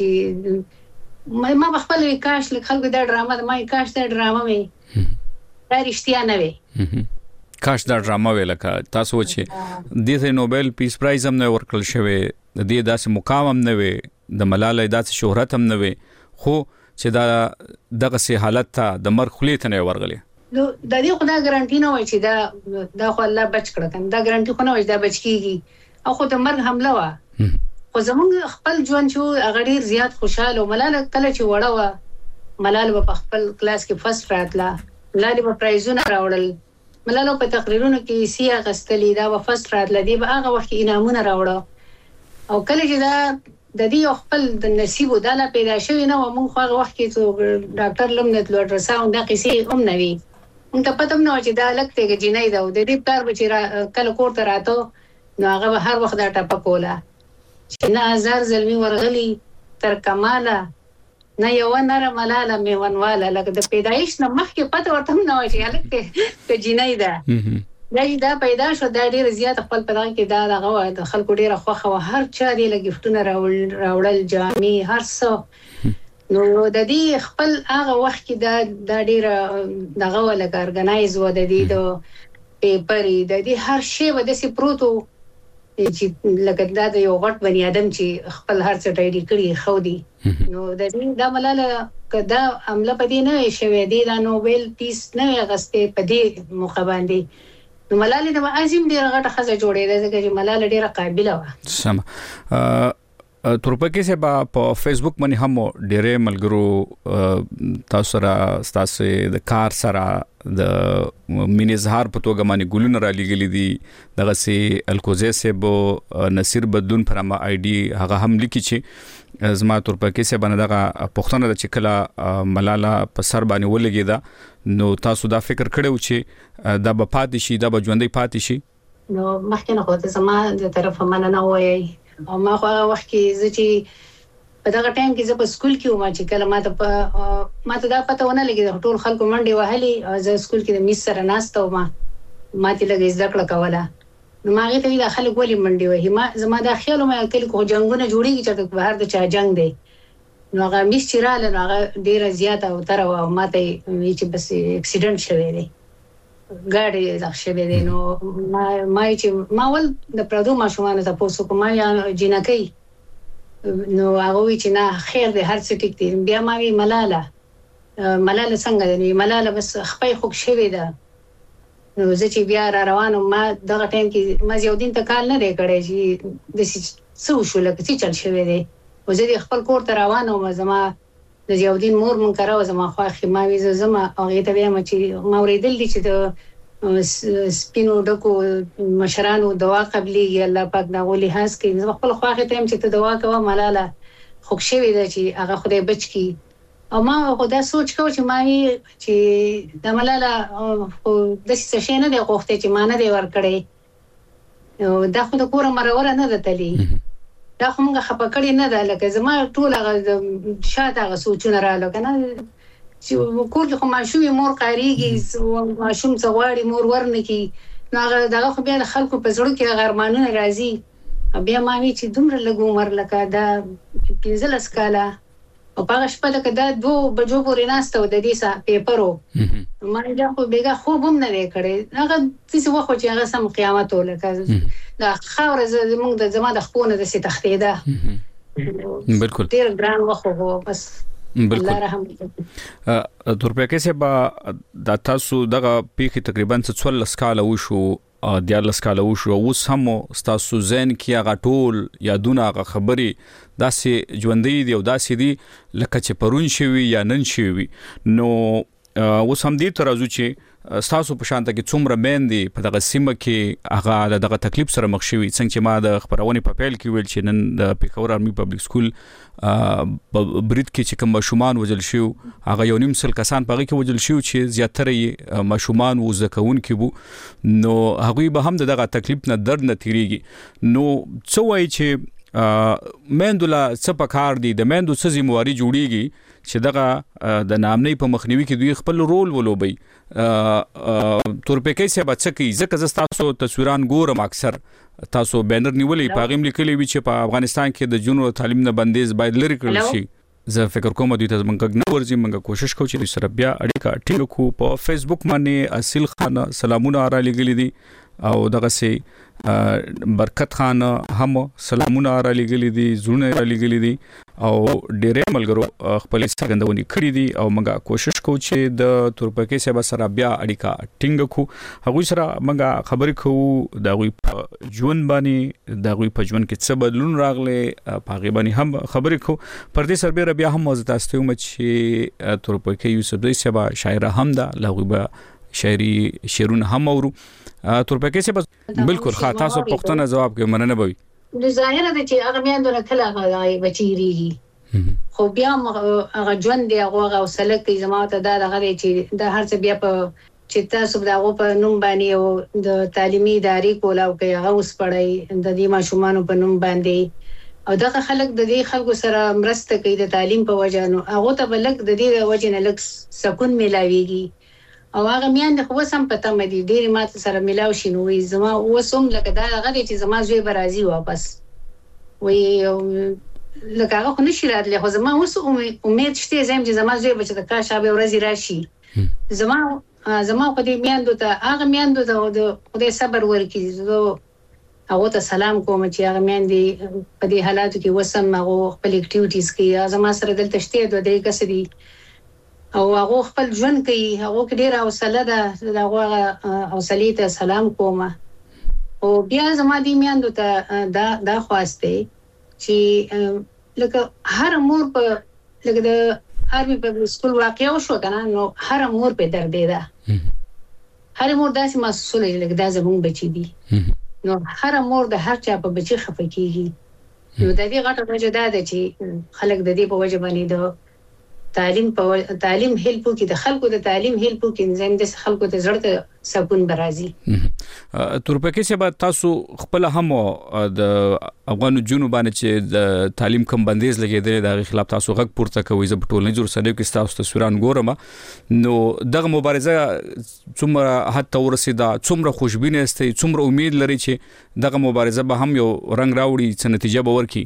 چې ما بخپل کاش لک خلکو دا ډرامه ما کاش دا ډرامه مې دا رښتیا نه وي کاش دا ډرامه وی لکه تاسو چې د نوبل پیس پرایز هم نه ورکړل شوی د دې داسې مقام هم نه وي د ملاله داسې شهرت هم نه وي خو چې دا دغه سي حالت ته د مرګ خلیت نه ورغلی نو د دې خو دا ګارانټي نه وای چې دا دا خو الله بچ کړه کنه دا ګارانټي خو نه وای دا بچ کیږي او خو د مرګ حمله وا خو زمونږ خپل ژوند چې هغه ډیر زیات خوشاله ملاله کله چې وړه وا ملاله په خپل کلاس کې فرست راتله ملاله په پرایزونه راوړل ملاله په تقریرونو کې سیه غستلې دا په فرست راتله دی به هغه وخت انعامونه راوړل او کله چې دا د دې خپل د نصیب وداله پیدا شوی نه و مونږ خو هغه وخت کې ډاکټر لمنت لوټرساوند د قصې هم نه وی مونږ ته پته نه و چې دا لکه کې جنۍ دا د دې پلار بچی کله کور ته راته نو هغه هر وخت دا ټاپه کوله چې نه هزار زلمی ورغلی تر کماله نه یو نره ملاله میونواله لکه د پیدایش نه مخکې پته ورته نه و چې لکه کې جنۍ ده دا دا پیدا شو دا ډیر زیات خپل په دغه کې دا دغه د خلکو ډیره خوخه و هر چا دی لګفتونه راوړل راوړل جامې هر څه نو د دې خپل هغه وخت کې دا د ډیره دغه ولګ ارګنایز و د دې د پیپر د دې هر شی و د سي پروتو چې لکه دا د یو غټ بنی ادم چې خپل هر څه ډایري کړی خو دی نو د دې د ملاله کدا عمله پدې نه شوي دی دا نوبل پیس نه غسته پدې موخه باندې نو ملاله د عظیم ډیره غټه خزه جوړې ده چې ملاله ډیره قابله و سم ترپکه سه په فیسبوک باندې هم ډیره ملګرو تاسو سره تاسو د کار سره د مینې اظهار په توګه باندې ګلونه را لګلې دي دغه سي الکوزه سه بو نصیر بدلون پرما آی ډي هغه هم لیکي چې زما ترپکه سه باندې دغه پښتنه د چکلا ملاله په سر باندې ولګي دا نو تاسو دا فکر کړو چې دا به پاتې شي دا به ژوندۍ پاتې شي نو مخکې نه کوته زما د طرفه مننه وایي او ما خو هغه وخت کې زه چې په دغه ټایم کې زه په سکول کې وم چې کله ما ته په ما ته دا پته ونه لګي ټول خلکو منډي وهلي زه سکول کې د میس سره ناسته وم ما ته لګي زده کړه کوله نو ما هغه ته ویل خلک ولې منډي وهي ما زما دا خیال مې کله کو جنگونه جوړیږي چې بهر د چا جنگ دی نو هغه میس چې رااله نو هغه ډیره زیاته او تر او ما ته وی چې بس اکسیډنټ شوی دی ګاډي ځخ شوی دی نو ما ما چې ما ول د پردو ماشومان ته پوسو کوم یا جنکې نو هغه وی چې نه خیر دی هر څه ټیک دی بیا ما وی ملاله ملاله څنګه دی ملاله بس خپې خوب شوی ده نو زه چې بیا را روانم ما دغه ټایم کې ما یو دین ته کال نه دی کړی چې د څه شو لکه چې چل شوی دی او زه خپل کور ته روانم زما د یو دین مور مون کراو زما خو ما وی زما هغه ته وایم چې ما ورېدل دي چې د سپینو ډکو مشرانو دوا قبلي الله پاک دا ولي هاس کې زما خپل خو هغه ته چې ته دوا کوه ملاله خوښ شوی دی چې هغه خدای بچ کی او ما خو دا سوچ کو چې ما چې د ملاله خو د څه شي نه دی غوښته چې ما نه دی ور کړی دا خو د کور مرور نه ده تلی دا خو موږ خپکړی نه ده لکه زما ټول هغه شاته هغه سوچونه رااله کنه چې کور کې خو ماشومې مور قاریږي ماشوم څغواړي مور ورنکي نو هغه دغه خو بیا د خلکو په زړه کې غرمانونه راځي بیا ما وی چې دومره لګو عمر لکه دا پنځلس کاله او په هغه شپه لکه دا دوه بجو پورې ناسته و د دې سا پیپرو ما دا خو بیګه خوب هم نه کړی هغه څه وخت چې هغه سم قیامت ولکه دا خاور زموږ د زما د خپونه د سي تختې ده بالکل ډیر ګران وخت وو بس الله رحم ترپکه سه با د تاسو دغه پیخي تقریبا څوارلس کال وشو دیارلس کال وشو اوس هم تاسو زین کې هغه ټول یادونه هغه خبري داسې ژوندۍ دی او داسې دی لکه چې پرون شوی یا نن شوی نو اوس هم دې ترازو چې تاسو په شانته کې څومره مېندې په دغه سیمه کې هغه دغه تکلیف سره مخ شوي څنګه چې ما د خبرونه په پیل کې ویل چې نن د پیښور آرمي پبلک سکول برید کې چې کوم ماشومان وجل شو هغه یو نیم سل کسان په هغه کې وجل شو چې زیاتره یې ماشومان و زکون کې وو نو هغه به هم دغه تکلیف نه درد نه تیریږي نو څه وایي چې مېندولا څه په کار دي د مېندو څه ذمہواری جوړیږي چې دغه د نامنۍ په مخنیوي کې دوی خپل رول ولوبي تورپیکۍ صاحب څه کوي ځکه زه تاسو تصویران ګورم اکثر تاسو بینر نیولې پاغیم لیکلي وي چې په افغانستان کې د جنونو تعلیم نه بندیز باید لري کړل شي زه فکر کوم دوی ته موږ نه ورځي موږ کوشش کوو چې سره بیا اړیکه ټینګ کړو په فیسبوک باندې اصل خان سلامونه را لګلې دي او دغه سي برکت خان هم سلامونه را لګلې دي زونه را لګلې دي او ډېرې ملګرو خپل څرګندونې کړې دي او موږ کوشش کوو چې د تورپیکۍ صاحب سره بیا اړیکه ټینګ کړو هغه سره موږ خبرې کوو د غوي په ژوند باندې د غوي په ژوند کې څه بدلون راغله په غي باندې هم خبرې کوو پر دې سربېره بیا هم موضوع تاسو ته چې تورپیکۍ یوسف صاحب شاعر هم ده لغوي به شاعري شعرونه هم اورو تورپیکۍ صاحب بالکل خاطر تاسو پښتنه جواب کې مننه بوي د ظاهره د چې هغه میاندونه کله هغه بچیریږي خو بیا هغه ژوند دی هغه وسله کوي زما ته دا دغه چې د هر څه بیا په چې تاسو د هغه په نوم باندې او د تعلیمي ادارې کولاو کوي هغه اوس پړای د دې ماشومان په نوم باندې او دغه خلک د دې خلکو سره مرسته کوي د تعلیم په وجه نو هغه ته بلک د دې وجه نه لک سکون ملاويږي او هغه میان خو وسم پته مې ډېری ماته سره ملاو شي نو زما وسوم لکه دا هغه چې زما زوی برازي واپس وي لکه هغه خو نشي راتلی خو زما اوس امید شته زم چې زما زوی بچ د کا شابه ورځي راشي زما زما خو دې میاندو ته هغه میاندو ته د خدای صبر ورکړي زه هغه ته سلام کوم چې هغه میاندې په دې حالاتو کې وسم هغه خپل اکټیویټیز کوي زما سره دلته شته دوه درې کس دي او هغه خپل ژوند کوي هغه ډیر حوصله ده هغه حوصله ته سلام کوم او بیا زما دې میاندو ته دا دا خواسته چې لکه هر مور په لکه د هر په سکول واقعیا شو کنه نو هر مور په درد ده هر مور داسې مسؤله لکه دا زمون بچی دي نو هر مور د هر چا په بچی خفه کیږي نو د دې غټه وجه ده چې خلک د دې په وجه باندې د تعلیم په تعلیم هیلپو کې د خلکو د تعلیم هیلپو کې زم د خلکو د زړه سکون برازي تورپیکۍ صاحب تاسو خپل هم د افغان جنوب باندې چې د تعلیم کم بندیز لګیدل د خلاف تاسو غږ پورته کوي ز ټولنې جوړ سره کې تاسو تصویران ګورم نو دغه مبارزه څومره حتی ورسیده څومره خوشبینه استي څومره امید لري چې دغه مبارزه به هم یو رنگ راوړي څه نتیجه به ورکړي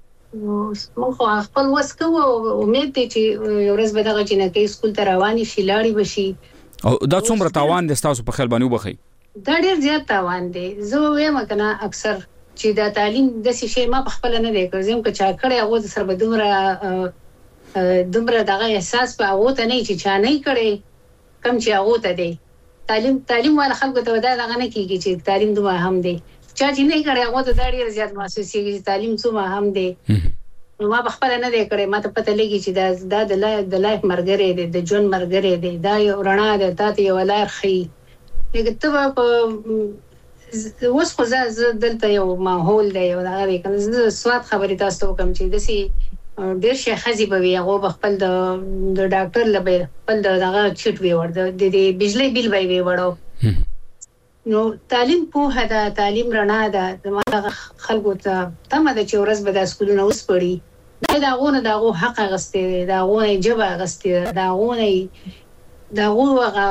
مو خو خپل وسکو امید دي چې یو ورځ به دغه جنکې سکول ته رواني شي لاړی بشي او دا څومره تاوان د تاسو په خیال باندې وبخي دا ډیر زیات تاوان دی زه وایم کنه اکثر چې دا تعلیم د څه شی ما په خپل نه دی کوم که چا کړی هغه سره به دومره دومره دغه احساس په هغه ته نه چې چا نه کړی کم چې هغه ته دی تعلیم تعلیم ول خلکو ته دا دغه نه کیږي چې تعلیم دوه هم دی چا چې نه کړی هغه ته ډیر زیات محسوسيږي چې تعلیم څومره هم دی نو ما بخپل نه دی کړی ما ته پته لګی چې دا د لایف د لایف مرګره دی د جون مرګره دی دا یو رڼا ده تاسو یو لار خي لکه ته په اوس خو زه دلته یو ماحول دی یو دا وی کنه زه سواد خبرې تاسو کوم چې دسي ډیر شي خزي به وي هغه خپل د د ډاکټر لبه خپل دغه چټ وی ور د د بجلی بیل وی وی وړو نو تعلیم په هدا تعلیم رڼا ده زموږ خلکو ته تمه د چورس به د سکولونو اوس پړي دا داغونه داغو حق غسته داغونه جبا غسته داغونه داغو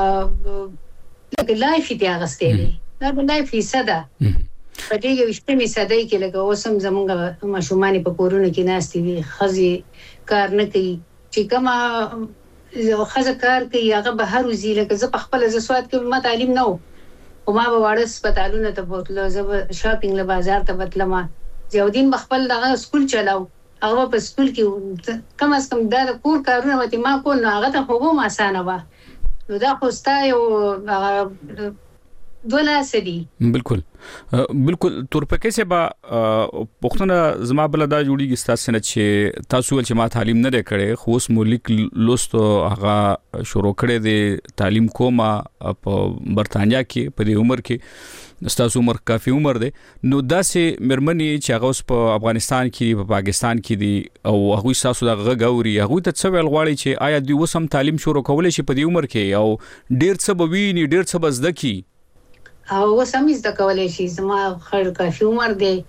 لکه لایف دی غسته دا د لایف صدا په دې یو شتمي صدای کې لکه اوسم زمونږ ماشومان په کورونه کې ناشتي دي خزي کار نه کوي چې کما خزه کار کوي هغه بهر وزي لکه زه په خپل زسواد کې ما تعلیم نه او ما به وړ سپټالونه ته بوتلو زه شاپینګ له بازار ته بتلم زیودین خپل دغه سکول چلاو هغه په سکول کې کم از کم دا کور کارونه وتی ما کول نو هغه ته هغه ما اسانه و نو دا خو ستایو دوله سدي بالکل بالکل تورپیکۍ صاحب پښتنه زما بل دا جوړیږي ستاسو نه چې تاسو ول چې ما تعلیم نه کړې خو اوس مولیک لوست هغه شروع کړې دي تعلیم کومه په برتانیا کې په دې عمر کې ستاسو عمر کافي عمر دی نو داسې مرمنې چې هغه اوس په افغانستان کې په پاکستان کې دي او هغه تاسو د غږوري هغه ته څه ویل غواړي چې آیا دوی وسم تعلیم شروع کولای شي په دې عمر کې او ډیر څه بویني ډیر څه بزدکی او سمې د کولای شي زما خړ کافي عمر دی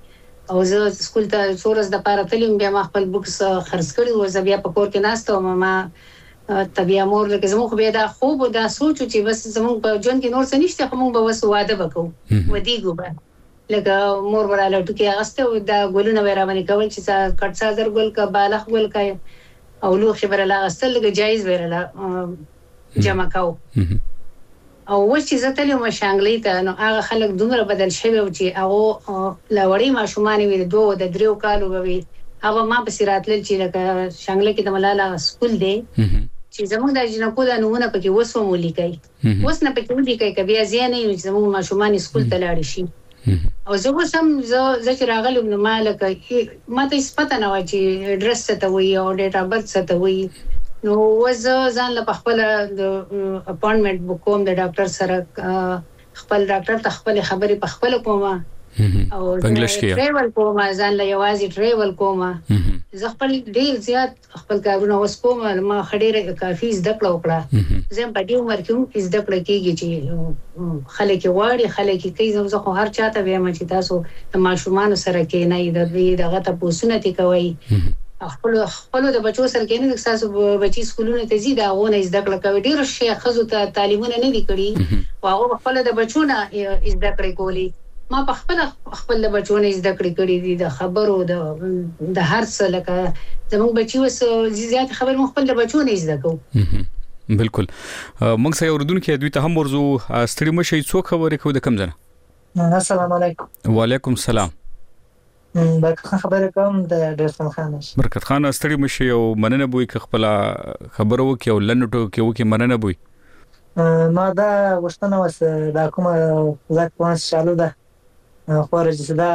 او زه سکول ته څورس د پاره تلم بیا ما خپل بوکس خرڅ کړی و زه بیا په کور کې ناست وم ما طبيعه مور لکه زموږ بیا دا خوب او دا سوچ چې بس زموږ په ژوند کې نور څه نشته خو موږ به وس واده وکړو ودیګو به لکه مور وراله ټکی اغسته او دا ګلونه ورا باندې کول چې کټ سازر ګل کا بالغ ګل کا او لوخ خبره لا اغستل لکه جایز ورلا جمع کاو او وشي زتلې ما شانګلې ته نو هغه خلک دومره بدل شوی او چې هغه لوړی ما شومان وي دوه د دریو کالو وي هغه ما په سیراتل چې لکه شانګلې کې د ملاله سکول دی چې زموږ د جنکو د نمونه پکې وسو مولي کوي وس نه پکې ولي کوي کبي ازینې چې زموږ ما شومان سکول ته لاړ شي او زه وسم زه چې راغلم نو مالک ما ته سپته نه و چې اډرس ته وي او ډیټا برث ته وي نو وز ځان له خپل د اپاینټمنت بوکوم د ډاکټر سره خپل ډاکټر ته خپل خبرې په خپل کومه او انګلیش کې ټریول کومه ځان له یوازې ټریول کومه زه خپل ډیر زیات خپل کارونه وس کوم ما خډيره کافي زده کړو کړه زم په دې عمر کې زده کړې کېږي چې خلک واړي خلک کې زه خو هر چاته وایم چې تاسو د ماشومان سره کې نه د دې دغه ته پوسونه تي کوي خپل خپل د بچو سره کې نه تاسو بچي سکولونه ته زیاده غونه زده کړه کوي ډیر شي خزو ته تعلیمونه نه دي کړی او هغه خپل د بچو نه زده کړې کولی ما په خپل خپل د بچو نه زده کړې کړې دي د خبرو د د هر څه لکه زموږ بچي وس زیات خبر مخ خپل د بچو نه زده کو بالکل موږ سره اردوونکو دوی ته هم ورزو ستړي مشي څو خبرې کو د کم ځنه السلام علیکم وعلیکم السلام برکت خبره کوم د ډیرسن خان برکت خان ستړي مشي او مننه بوي ک خپل خبرو کې او لنټو کې وکي مننه بوي ما دا وشتنه وس دا کومه زک پونس چالو ده خورج دا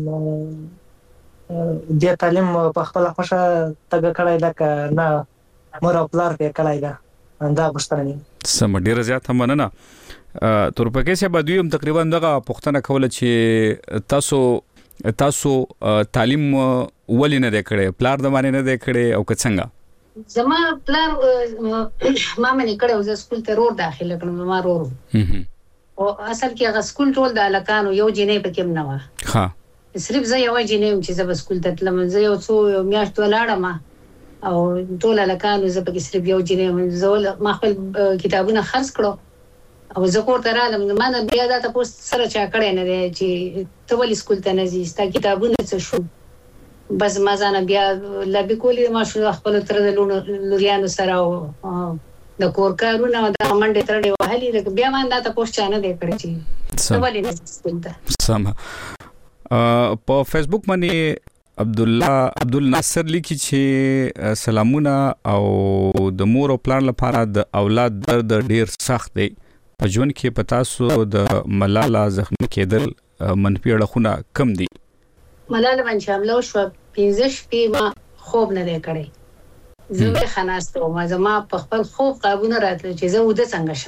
د تعلیم په خپل خوشه تګ کړای دا ک نه مور خپلار کې کړای دا دا وشتنه سم ډیر زیات مننه تورپکې سه بدوی هم تقریبا دغه پښتنه کوله چې تاسو تاسو تعلیم ولې نه کړې پلار د باندې نه کړې او څنګه زما پلار ما مې کړو زه سکول ته روړ داخله کړم ما روړ او اصل کې هغه سکول ټول د الکانو یو جنې پکې نه و ها صرف زه یو جنې چې زه سکول ته تلم زه یو څو میاشت ولاړم او ټول الکانو زه پکې صرف یو جنې زه ما خپل کتابونه خرڅ کړو او زه کور ته رالم ما نه بیا دا تاسو سره چا کړی نه دی چې ته ولې سکول ته نه ځې ستا کتابونه څه شو بس ما ځان بیا لبي کولې ما شو خپل تر د لوريانو سره او د کور کارونه د منډه تر دی وهلي لکه بیا ما دا تاسو چا نه دی کړی چې ته ولې نه سکول ته سم په فیسبوک باندې عبد الله عبد الناصر لیکي چې سلامونه او د مور او پلان لپاره د اولاد درد ډیر سخت دی په ژوند کې پتا سو د ملاله زخمی کېدل منفي اړخونه کم دي ملاله باندې حمله شو پنځه شپې ما خوب نه کړی زه به خناستو ما زما په خپل خوب قابونه راتل چې زه وده څنګه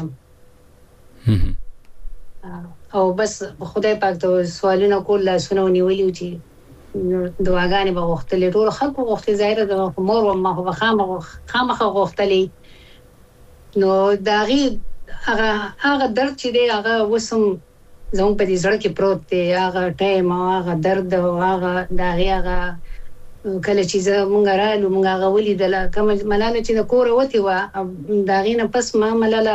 شم او بس خدای پاک ته سوالونه کول لاسونه ونیولې چې دعاګانې به وختلې ټول خلکو وختې ظاهر د مور او ما خو خامخ خامخ وختلې نو داغي هغه هغه درد چې دی هغه وسم زموږ په دې زړه کې پروت دی هغه ټایم هغه درد او هغه داغي هغه کله چې زه مونږ رالو مونږ هغه ولیدل کوم ملاله چې د کور وتی و داغي نه پس ما ملاله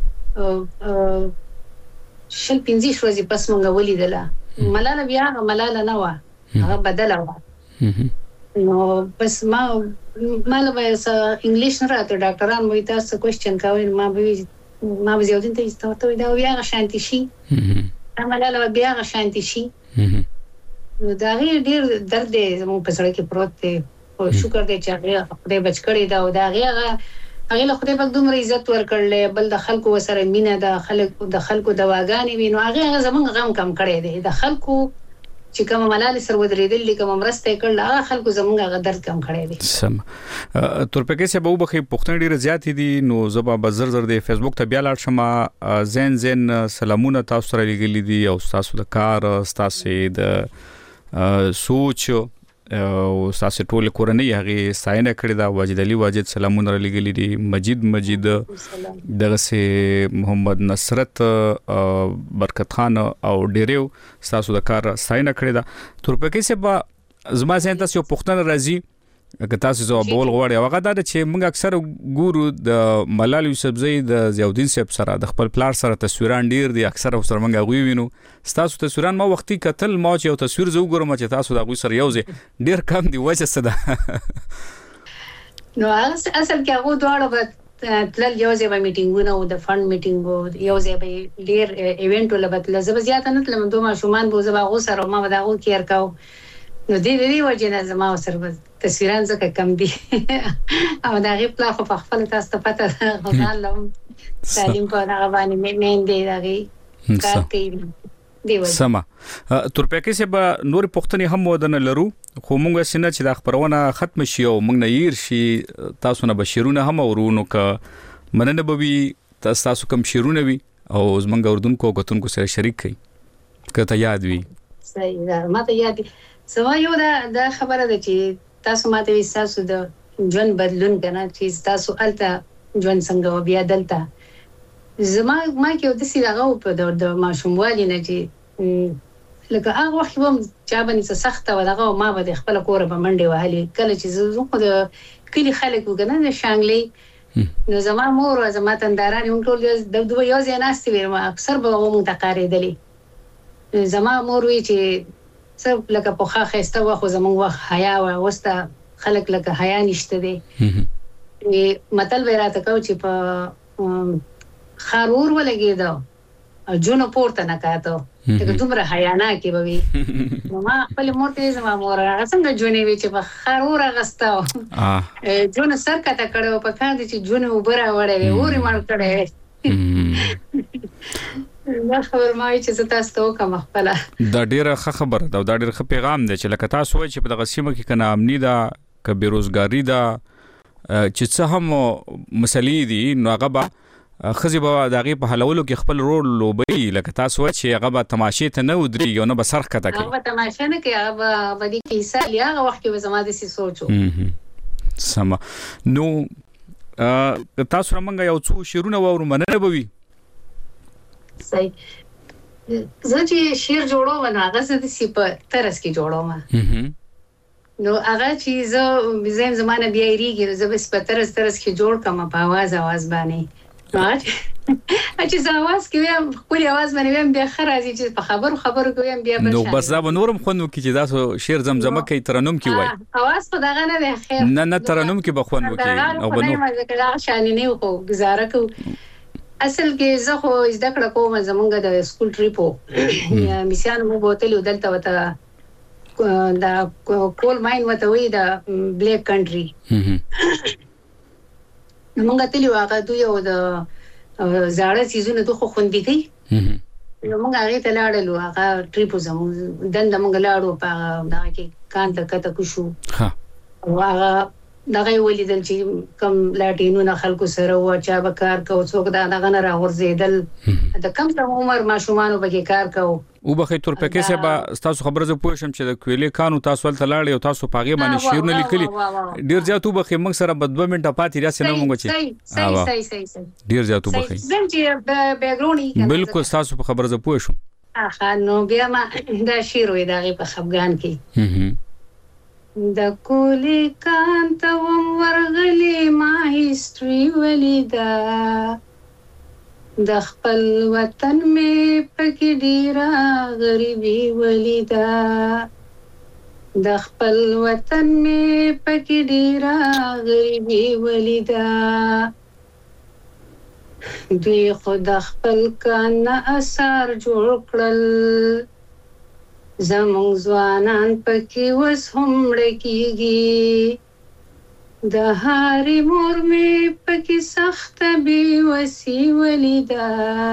شل پنځه ورځې پس مونږ ولیدل ملاله بیا ملاله نه و هغه بدل و نو بس ما ماله به انګلیش نه راته ډاکټران وایي تاسو کوېسچن کوي ما به ما به یو دین ته استوته دا بیا غشانتی شي ملاله بیا غشانتی شي نو دا ډیر درد دی زموږ په سره کې پروت دی او شکر دی چې هغه خدای بچ کړی دا او دا هغه هغه له خدای په دومره عزت ورکړل بل د خلکو سره مینه د خلکو د خلکو دواګانې وینو هغه زموږ غم کم کړی دی د خلکو چې کوم ملاله سر ودرېدل کوم مرسته کړل هغه خلکو زموږ هغه درد کم کړی دی سم تورپکې سه به بخې پښتون ډیر زیات دي نو زبا بزر زر دی فیسبوک ته بیا لاړ شم زین زین سلامونه تاسو سره لګلې دي او تاسو د کار تاسو د سوچ او ساسه ټول کورنۍ هغه ساينه کړی دا واجد علي واجد سلامونه لګلې دي مجید مجید دغه سه محمد نصرت برکت خان او ډیرو تاسو د کار ساينه کړی دا تورپکې سه با زما سه تاسو پښتنه راځي که تاسو زو بول غواړي هغه دا چې موږ اکثر ګورو د ملال یوسف زئی د زیاودین صاحب سره د خپل پلار سره تصویران ډیر دي اکثر سره موږ غوي وینو تاسو تصویران ما وختي کتل ما چې یو تصویر زو ګورم چې تاسو د غوي سره یو ځای ډیر کم دی وجه څه ده نو اصل کې هغه دواړه به تل یو ځای به میټینګونه او د فند میټینګ یو ځای به ډیر ایونت ولا به لزم زیات نه تل دوه ماشومان به زما غو سره ما به دا غو کیر کاو نو دې دې وجه نه زما سره تصویران زکه کم دي او دا غي پلا خو په خپل تاسو ته پته غوښتلم تعلیم په هغه باندې مې مې دې دا غي کار کوي دی وجه سما تورپکې سه به نور پښتني هم ودن لرو خو مونږ سينه چې د خبرونه ختم شي او مونږ نه ير شي تاسو نه بشیرونه هم ورونو ک مننه به تاسو تاسو کوم شیرونه وي او زمونږ اردوونکو غتونکو سره شریک کړي کته یاد وي صحیح دا ماته یاد سوا یو دا د خبره ده چې تاسو ماته وي تاسو د ژوند بدلون کنه چې تاسو الته ژوند څنګه بیا دلته زما ما کې د سیغه په د ماشوموالي نه چې لکه هغه وخت هم چا باندې سخته و دغه ما به خپل کور په منډه وهلي کله چې زه خو د کلی خلک وګنه د شانګلي نو زما مور او زما تنداران هم ټول د دوه یو ځای ناستي وي ما اکثر به مو متقاریدلی زما مور وی چې څه لکه په خا خسته واخو زمونږ وخت حیا و وسته خلک لکه حیا نشته دي وی متل به راته کو چې په خارور ولګیدو او جون پورته نه کاته ته دومره حیا نه کی بوي نو ما خپل مور ته زما مور څنګه جونې وی چې په خارور غستاو جون سر کته کړو په کاند چې جون وبره وړې اوري مړ کړې دا خبر ما چې تاسو ته کوم خپل دا ډیره ښه خبره دا دا ډیره ښه پیغام دی چې لکه تاسو وایي چې په دغه سیمه کې کنه امنی دا ک بیروزګاری دا چې څه هم مسلې دي نو هغه به خزي به دغه په حلولو کې خپل رول لوبي لکه تاسو وایي چې هغه به تماشې ته نه ودري یو نه به سرخ کته کوي هغه تماشې نه کوي هغه به د کیسه لیا هغه وخت کې زما د سي سوچو سم نو تاسو رمنګ یو څو شیرونه وورو مننه بوي صحیح زه چې شیر جوړوم نو هغه څه د سی په ترس کې جوړوم نو هغه چې زه زم زمانه بیا ریږي زه به په ترس ترس کې جوړ کوم په आवाज आवाज باندې نو چې زه आवाज کوم خپل आवाज باندې ویم بیا خرازي چې په خبرو خبرو کوم بیا نو بس دا نورم خونو کې چې تاسو شیر زمزمه کوي ترنم کې وای आवाज خو دغه نه دی خیر نه نه ترنم کې بخونو کې او بنو ما ځکه شان نه خو گزاره کو اصل کې زه خو زده کړه کوم زمونږ د سکول ټریپو میسیان مو بوتلو دلته وته دا کول ماین وته وی دا بلیک کنټری موږ ته لیو هغه دوی او د زاړه سيزونه د خو خوندې کوي نو موږ هغه ته لاړلو هغه ټریپو زموږ دند موږ لاړو په دا کې کان ته کته کو شو ها هغه دغه ولیدل چې کم لاټینو نه خلکو سره و چا به کار کو څوک دا دغه نه راورزیدل د کم څه عمر ماشومان به کار کو او به خې تورپکې سه به تاسو خبره زه پوه شم چې د کویلې کانو تاسو ول تلاړ یو تاسو پاغه باندې شیرونه لیکلي ډیر زیاتو به خې موږ سره به دوه منټه پاتې راسي نه مونږ چې صحیح صحیح صحیح ډیر زیاتو به خې زم چې بیکګراوند بالکل تاسو په خبره زه پوه شم اخا نو بیا ما دا شیر وې دغه په خفغان کې د کولی کانت وم ورغلی ما هیستری ولیدا د خپل وطن می پکې ډیرا غریبی ولیدا د خپل وطن می پکې ډیرا غریبی ولیدا دوی خود خپل کان اثر جوړ کړل زمونږ ځوانان پکې وس هم ړکیږي د هاري مور مې پکې سخت بې وسی ولیدا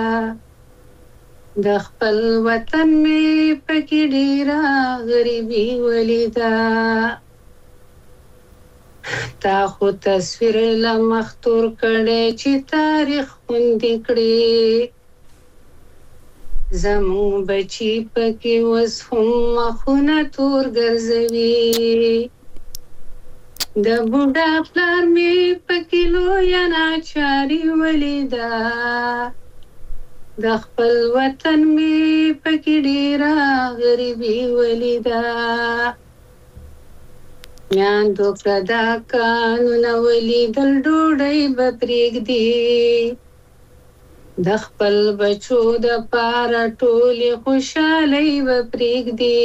د خپل وطن مې پکې ډیرا غریبی ولیدا تا خو تصویر لا مختور کړي چې تاریخ خوندې کړي زمون بچی پکې وس هم مخونه تور ګرځوي د بوډا پلار مې پکې لویه ناچاري ولیده د خپل وطن مې پکې ډېره غریبي ولیده میاندو کړه دا کانونه ولیدل ډوډۍ به پرېږدي د خپل بچو د پاره ټولې خوشحالۍ به پرېږدي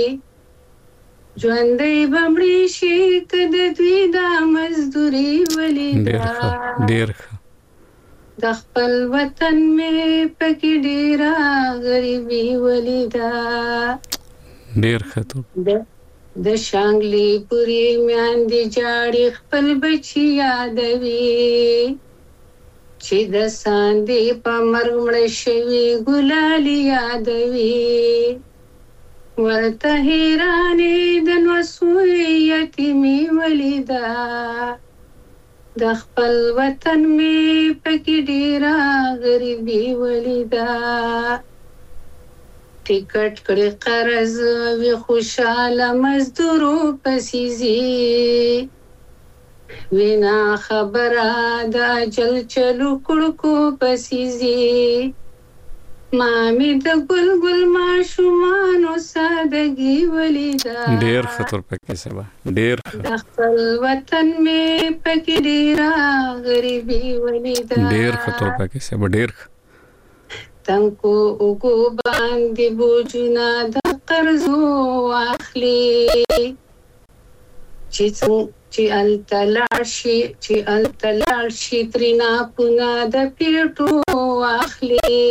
ژوندی به مړي شي که د دوی دا مزدوري ولیده ډېر ښه د خپل وطن مې پکې ډېره غریبي ولیده ډېر ښه د شانګلې پورې میاندې جاړې خپل بچي یادوي چې د ساندې په مرګ مړه شوي ګلالي یادوي ورته حیرانې د نوسوي یتیمې ولیده د خپل وطن مې پکې ډېره غریبي ولیده ټیکټ کړې قرض وي خوشاله مزدورو پسې ځي وینا خبره د اجل چلو کړکو پسې ځي مامې د ګل ګل ماشومانو سادګي ولیده ډېر ښه تور پکې سبا ډېر ښه د خپل وطن مې پکې ډېره غریبي ولیده ډېر ښه تور پکې سبا ډېر ښه تنکو اوګو باندې بوجونه د قرضو واخلي چې چې التلاړ شي چې التلاړ شي ترینا پونه د پیټو واخلي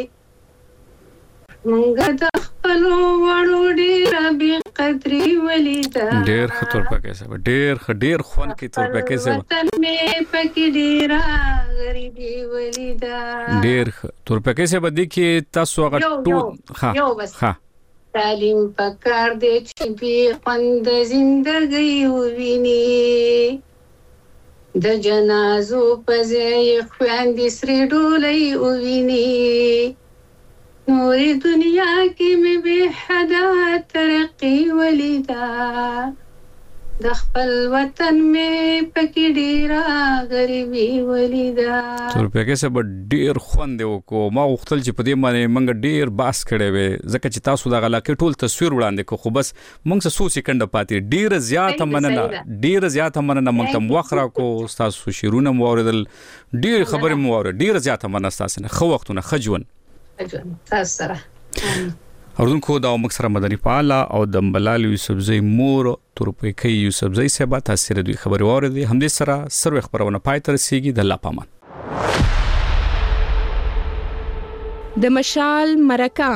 مونږ د خپلو وړو ډېره بې قدري ولیده ډېر ښه تور پکې سبا ډېر ښه ډېر خوند کې تور پکې سبا وطن مې پکې ډېره غریبي ولیده ډېر ښه تور پکې سبا دي کې تاسو هغه ټول ها ها تعلیم پکار دی چې بې خوند زندګۍ وویني د جنازو په ځای خویندې سرې ډولۍ وویني نورې دنیا کې مې بې حده ترقي ولیده د خپل وطن مې پکې ډېره غریبي ولیده تور پکې سبا ډېر خوند وکړو ما غوښتل چې په دې باندې موږ ډېر باس کړی وې ځکه چې تاسو دغه علاقې ټول تصویر وړاندې کړو خو بس موږ څه څو سکندې پاتې ډېره زیاته مننه ډېره زیاته مننه موږ ته وخت راکړو تاسو شعرونه مو واورېدل ډېرې خبرې مو واورېدل ډېره زیاته مننه ستاسو نه ښه وختونه ښه ژوند تاسو سره اوردونکو دا موږ سره مدني فعاله او د ملال یوسفزۍ مور تورپیکۍ یوسفزۍ صاحبه تاسو سره دوی خبرې واورېدې همدې سره سروي خبرونه پای ته رسیږي د الله پامان د مشال مرکه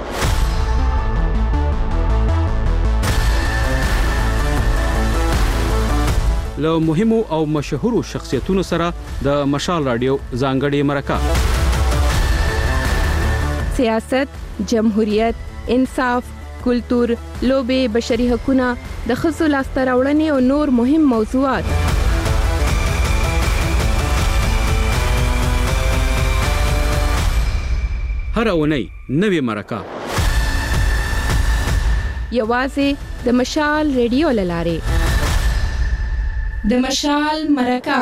له مهمو او مشهورو شخصیتونو سره د مشال رادیو ځانګړې مرکه سیاست جمهوریت انصاف کلتور لوبې بشري حقوقونه د ښځو لاسته راوړنې او نور مهم موضوعات هر اونۍ نوې مرکه یوازې د مشال ریډیو لاره د مشال مرکه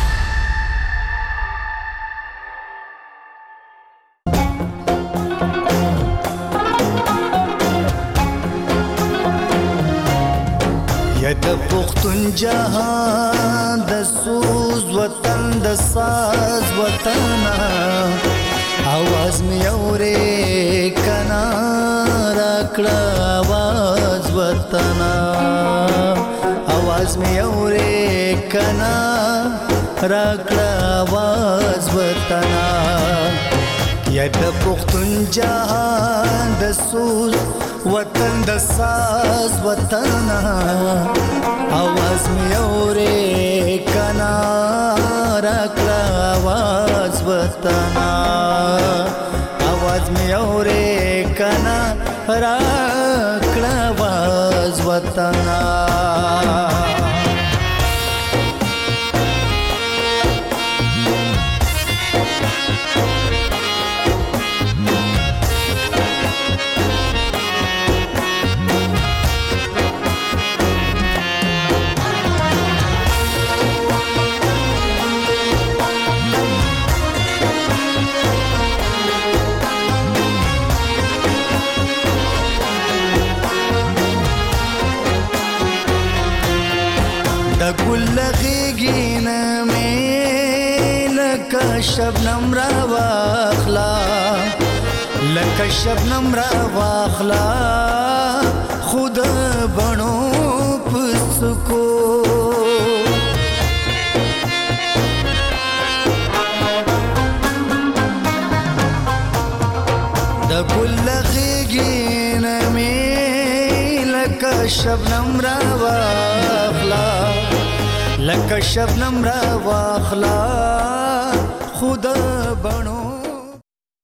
د پختون جهان د سوز وطن د ساز وطن आवाज می اورې کنا راکړه आवाज وطن आवाज می اورې کنا راکړه आवाज وطن یا د پختون جهان د سوز وطن د ساز وطن आवाज می اورې کنا راکړه आवाज وطن आवाज می اورې کنا راکړه आवाज وطن شبنم را واخلا لکه شبنم را واخلا خود بڼو پسکو د ګل غېږې مې لکه شبنم را واخلا لکه شبنم را واخلا خود بڼو